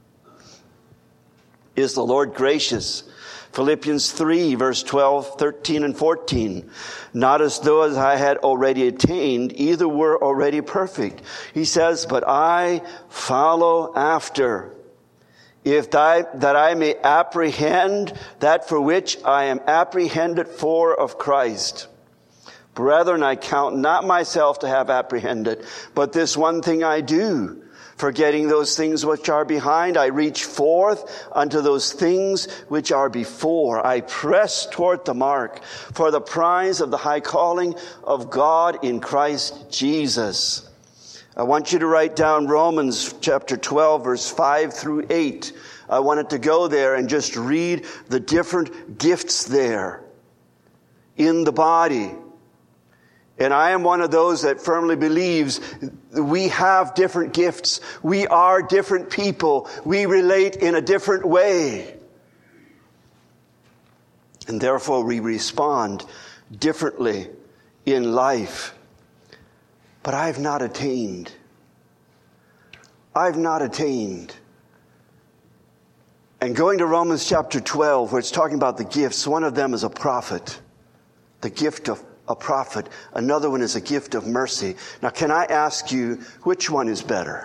Is the Lord gracious? Philippians 3, verse 12, 13, and 14. Not as though as I had already attained, either were already perfect. He says, but I follow after, that I may apprehend that for which I am apprehended for of Christ. Brethren, I count not myself to have apprehended, but this one thing I do, forgetting those things which are behind, I reach forth unto those things which are before. I press toward the mark for the prize of the high calling of God in Christ Jesus. I want you to write down Romans chapter 12, verse 5 through 8. I wanted to go there and just read the different gifts there in the body. And I am one of those that firmly believes we have different gifts. We are different people. We relate in a different way. And therefore we respond differently in life. But I've not attained. I've not attained. And going to Romans chapter 12, where it's talking about the gifts, one of them is a prophet. The gift of a prophet. Another one is a gift of mercy. Now, can I ask you, which one is better?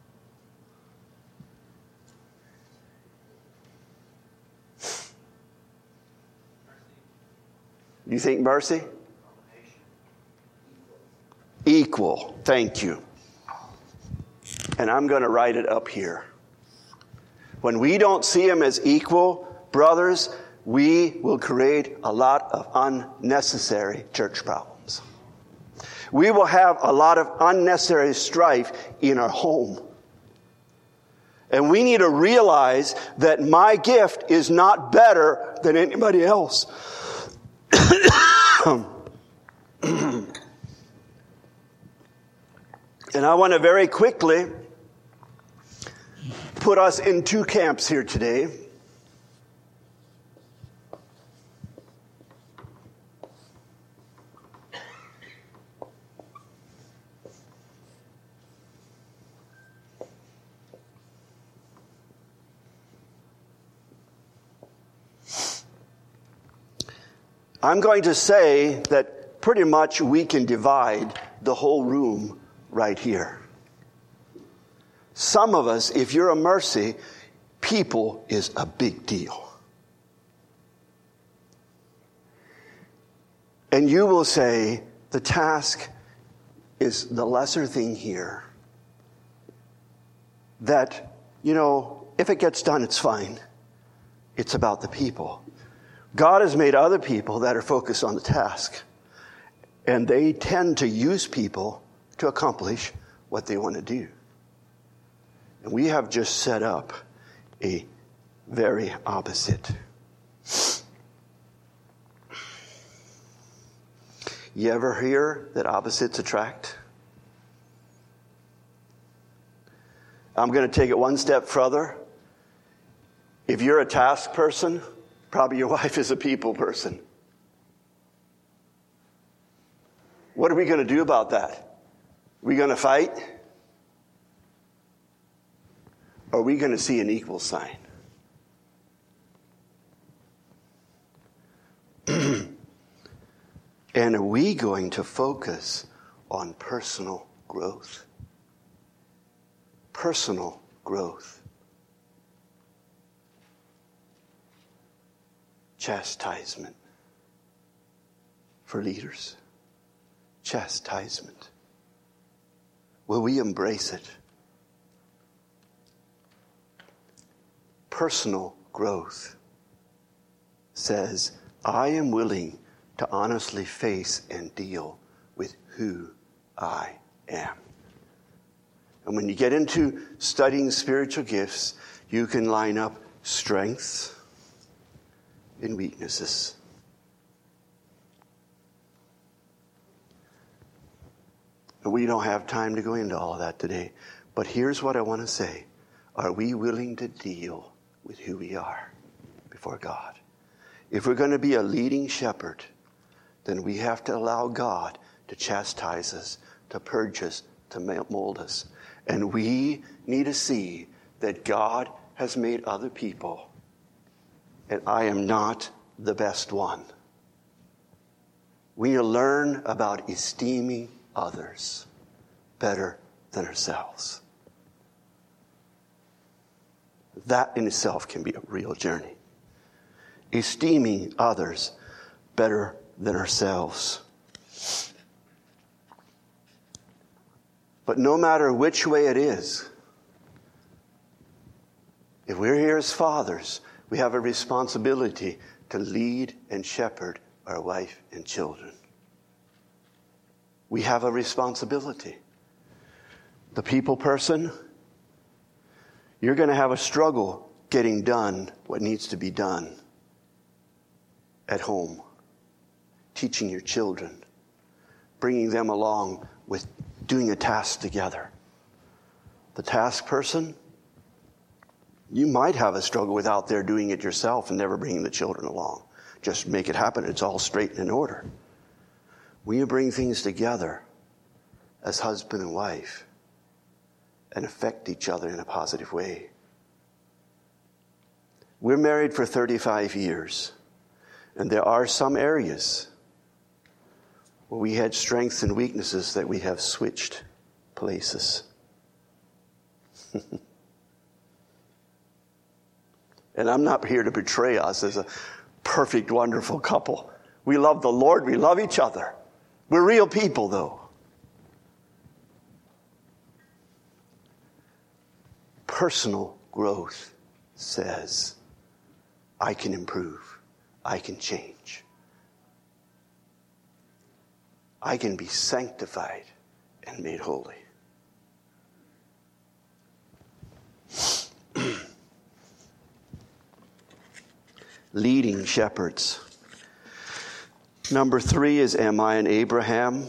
You think mercy? Equal. Thank you. And I'm going to write it up here. When we don't see them as equal brothers, we will create a lot of unnecessary church problems. We will have a lot of unnecessary strife in our home. And we need to realize that my gift is not better than anybody else. And I want to very quickly put us in two camps here today. I'm going to say that pretty much we can divide the whole room right here. Some of us, if you're a Mercy, people is a big deal. And you will say, the task is the lesser thing here. That, if it gets done, it's fine. It's about the people. God has made other people that are focused on the task. And they tend to use people to accomplish what they want to do. And we have just set up a very opposite. You ever hear that opposites attract? I'm going to take it one step further. If you're a task person, probably your wife is a people person. What are we going to do about that? Are we going to fight? Or are we going to see an equal sign? And are we going to focus on personal growth? Personal growth. Chastisement for leaders. Chastisement. Will we embrace it? Personal growth says, I am willing to honestly face and deal with who I am. And when you get into studying spiritual gifts, you can line up strengths and weaknesses. And we don't have time to go into all of that today. But here's what I want to say. Are we willing to deal with who we are before God? If we're going to be a leading shepherd, then we have to allow God to chastise us, to purge us, to mold us. And we need to see that God has made other people, and I am not the best one. We need to learn about esteeming others better than ourselves. That in itself can be a real journey. Esteeming others better than ourselves. But no matter which way it is, if we're here as fathers, we have a responsibility to lead and shepherd our wife and children. We have a responsibility. The people person, you're going to have a struggle getting done what needs to be done at home. Teaching your children. Bringing them along with doing a task together. The task person, you might have a struggle with out there doing it yourself and never bringing the children along. Just make it happen. It's all straight and in order. We bring things together as husband and wife and affect each other in a positive way. We're married for 35 years, and there are some areas where we had strengths and weaknesses that we have switched places. And I'm not here to portray us as a perfect, wonderful couple. We love the Lord. We love each other. We're real people, though. Personal growth says, I can improve. I can change. I can be sanctified and made holy. Leading shepherds. Number 3 is, am I an Abraham?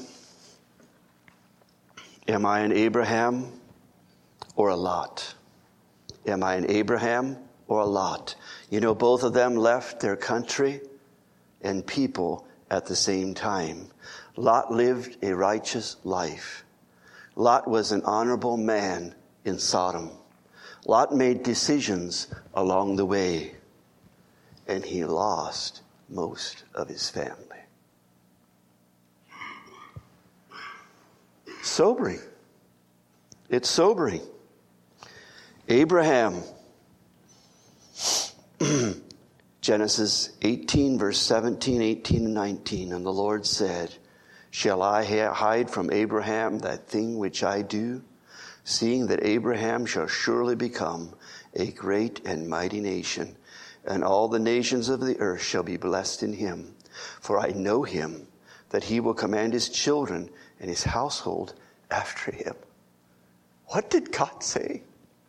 Am I an Abraham or a Lot? Am I an Abraham or a Lot? You know, both of them left their country and people at the same time. Lot lived a righteous life. Lot was an honorable man in Sodom. Lot made decisions along the way, and he lost most of his family. Sobering. It's sobering. Abraham. Genesis 18, verse 17, 18, and 19. And the Lord said, shall I hide from Abraham that thing which I do, seeing that Abraham shall surely become a great and mighty nation, and all the nations of the earth shall be blessed in him. For I know him, that he will command his children and his household after him. What did God say?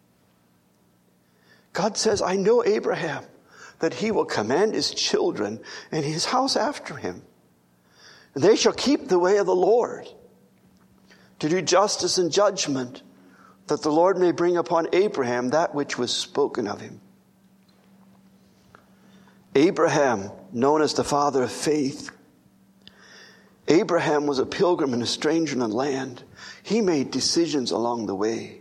God says, I know Abraham, that he will command his children and his house after him. And they shall keep the way of the Lord, to do justice and judgment, that the Lord may bring upon Abraham that which was spoken of him. Abraham, known as the father of faith. Abraham was a pilgrim and a stranger in a land. He made decisions along the way.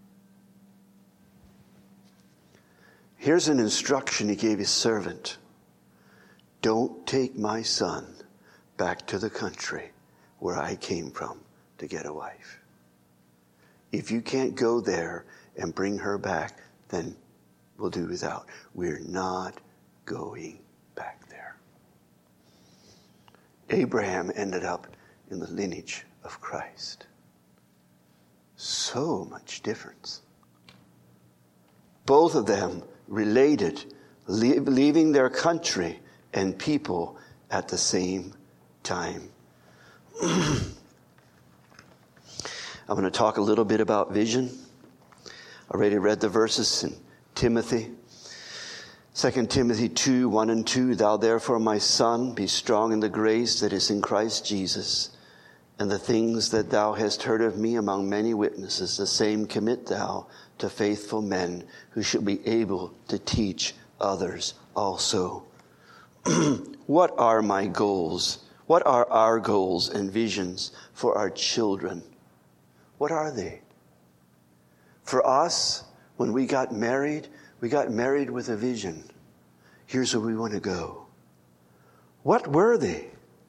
Here's an instruction he gave his servant. Don't take my son back to the country where I came from to get a wife. If you can't go there and bring her back, then we'll do without. We're not going back there. Abraham ended up in the lineage of Christ. So much difference. Both of them related, leaving their country and people at the same time. I'm going to talk a little bit about vision. I already read the verses in Timothy. 2 Timothy 2, 1 and 2. Thou therefore, my son, be strong in the grace that is in Christ Jesus, and the things that thou hast heard of me among many witnesses, the same commit thou to faithful men who shall be able to teach others also. What are my goals? What are our goals and visions for our children? What are they? For us, when we got married with a vision. Here's where we want to go. What were they?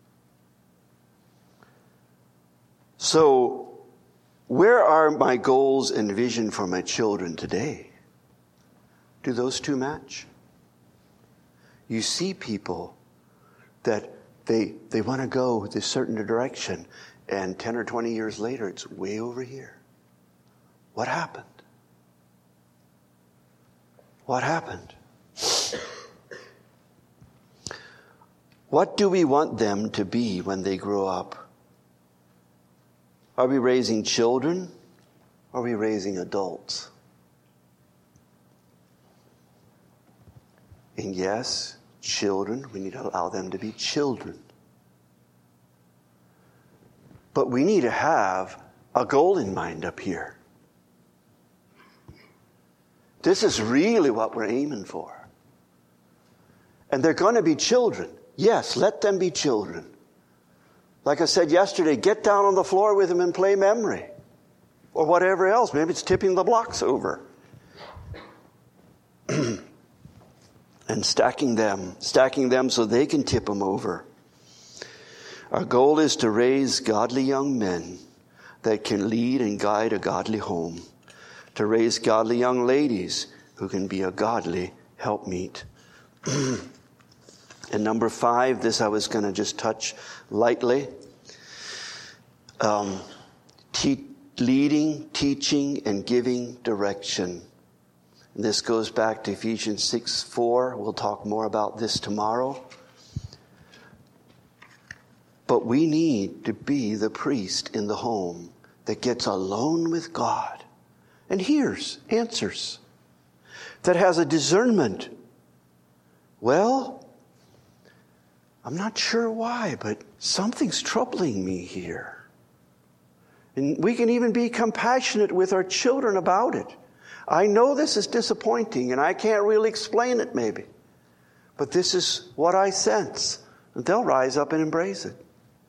So, where are my goals and vision for my children today? Do those two match? You see people that they want to go this certain direction, and 10 or 20 years later, it's way over here. What happened? What happened? What do we want them to be when they grow up? Are we raising children? Or are we raising adults? And yes, children, we need to allow them to be children. But we need to have a goal in mind up here. This is really what we're aiming for. And they're going to be children. Yes, let them be children. Like I said yesterday, get down on the floor with them and play memory. Or whatever else. Maybe it's tipping the blocks over. And stacking them so they can tip them over. Our goal is to raise godly young men that can lead and guide a godly home. To raise godly young ladies who can be a godly helpmeet. And number 5, this I was going to just touch lightly. Leading, teaching, and giving direction. This goes back to Ephesians 6:4. We'll talk more about this tomorrow. But we need to be the priest in the home that gets alone with God and hears answers, that has a discernment. Well, I'm not sure why, but something's troubling me here. And we can even be compassionate with our children about it. I know this is disappointing and I can't really explain it maybe, but this is what I sense. And they'll rise up and embrace it.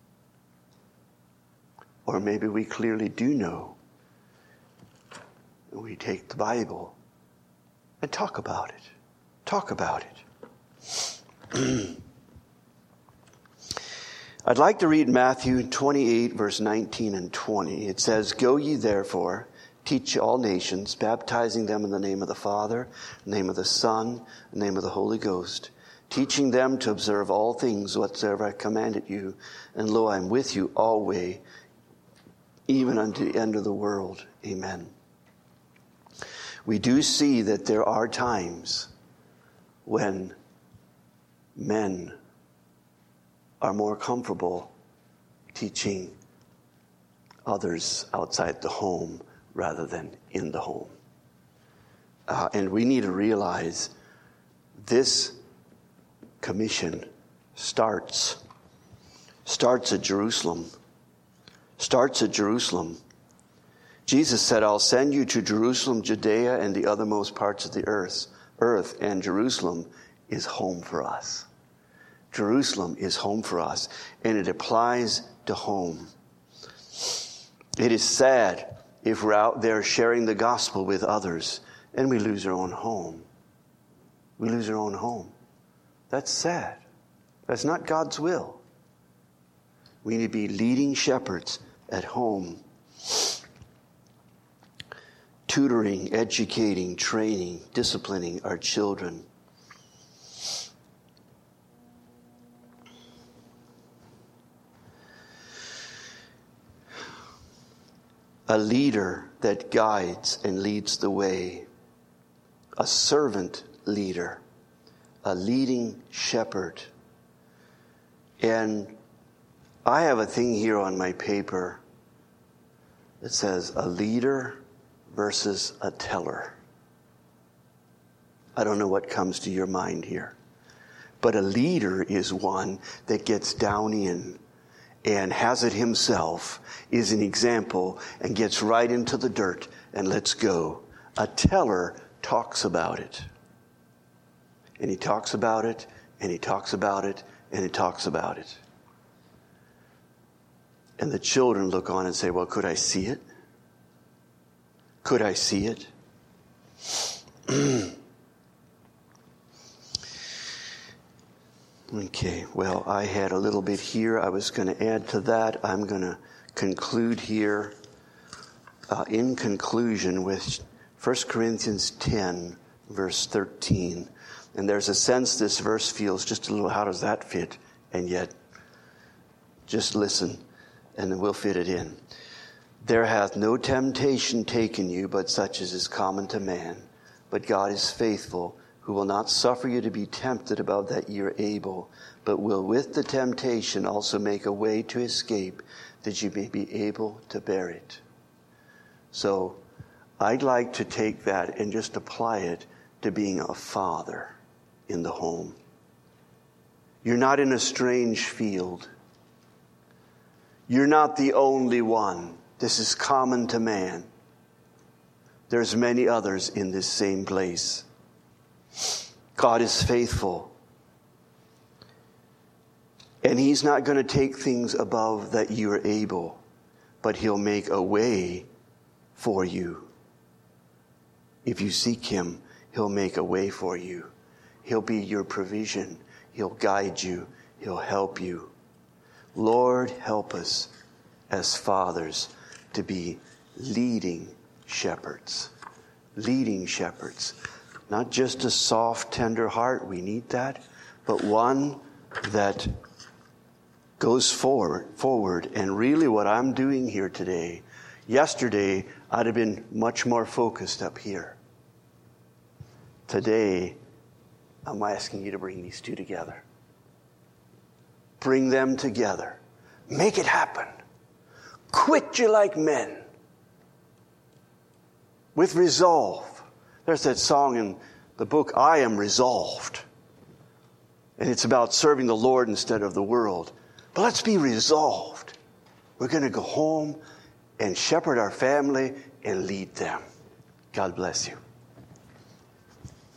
Or maybe we clearly do know. And we take the Bible and talk about it. Talk about it. I'd like to read Matthew 28, verse 19 and 20. It says, "Go ye therefore, teach all nations, baptizing them in the name of the Father, the name of the Son, the name of the Holy Ghost, teaching them to observe all things whatsoever I commanded you. And lo, I am with you always, even unto the end of the world." Amen. We do see that there are times when men are more comfortable teaching others outside the home rather than in the home. And we need to realize this commission starts at Jerusalem. Starts at Jerusalem. Jesus said, "I'll send you to Jerusalem, Judea, and the othermost parts of the earth. And Jerusalem is home for us. Jerusalem is home for us, and it applies to home. It is sad if we're out there sharing the gospel with others and we lose our own home. We lose our own home. That's sad. That's not God's will. We need to be leading shepherds at home, tutoring, educating, training, disciplining our children. A leader that guides and leads the way. A servant leader. A leading shepherd. And I have a thing here on my paper that says a leader versus a teller. I don't know what comes to your mind here. But a leader is one that gets down in and has it himself, is an example, and gets right into the dirt and lets go. A teller talks about it. And he talks about it, and he talks about it, and he talks about it. And the children look on and say, "Well, could I see it? Could I see it?" Okay, well, I had a little bit here. I was going to add to that. I'm going to conclude here in conclusion with 1 Corinthians 10, verse 13. And there's a sense this verse feels just a little, how does that fit? And yet, just listen, and then we'll fit it in. "There hath no temptation taken you, but such as is common to man. But God is faithful, who will not suffer you to be tempted above that ye are able, but will with the temptation also make a way to escape, that you may be able to bear it." So I'd like to take that and just apply it to being a father in the home. You're not in a strange field. You're not the only one. This is common to man. There's many others in this same place. God is faithful. And He's not going to take things above that you are able, but He'll make a way for you. If you seek Him, He'll make a way for you. He'll be your provision. He'll guide you. He'll help you. Lord, help us as fathers to be leading shepherds. Leading shepherds. Not just a soft, tender heart, we need that, but one that goes forward. And really what I'm doing here today, yesterday I'd have been much more focused up here. Today, I'm asking you to bring these two together. Bring them together. Make it happen. Quit you like men. With resolve. There's that song in the book, I Am Resolved. And it's about serving the Lord instead of the world. But let's be resolved. We're going to go home and shepherd our family and lead them. God bless you.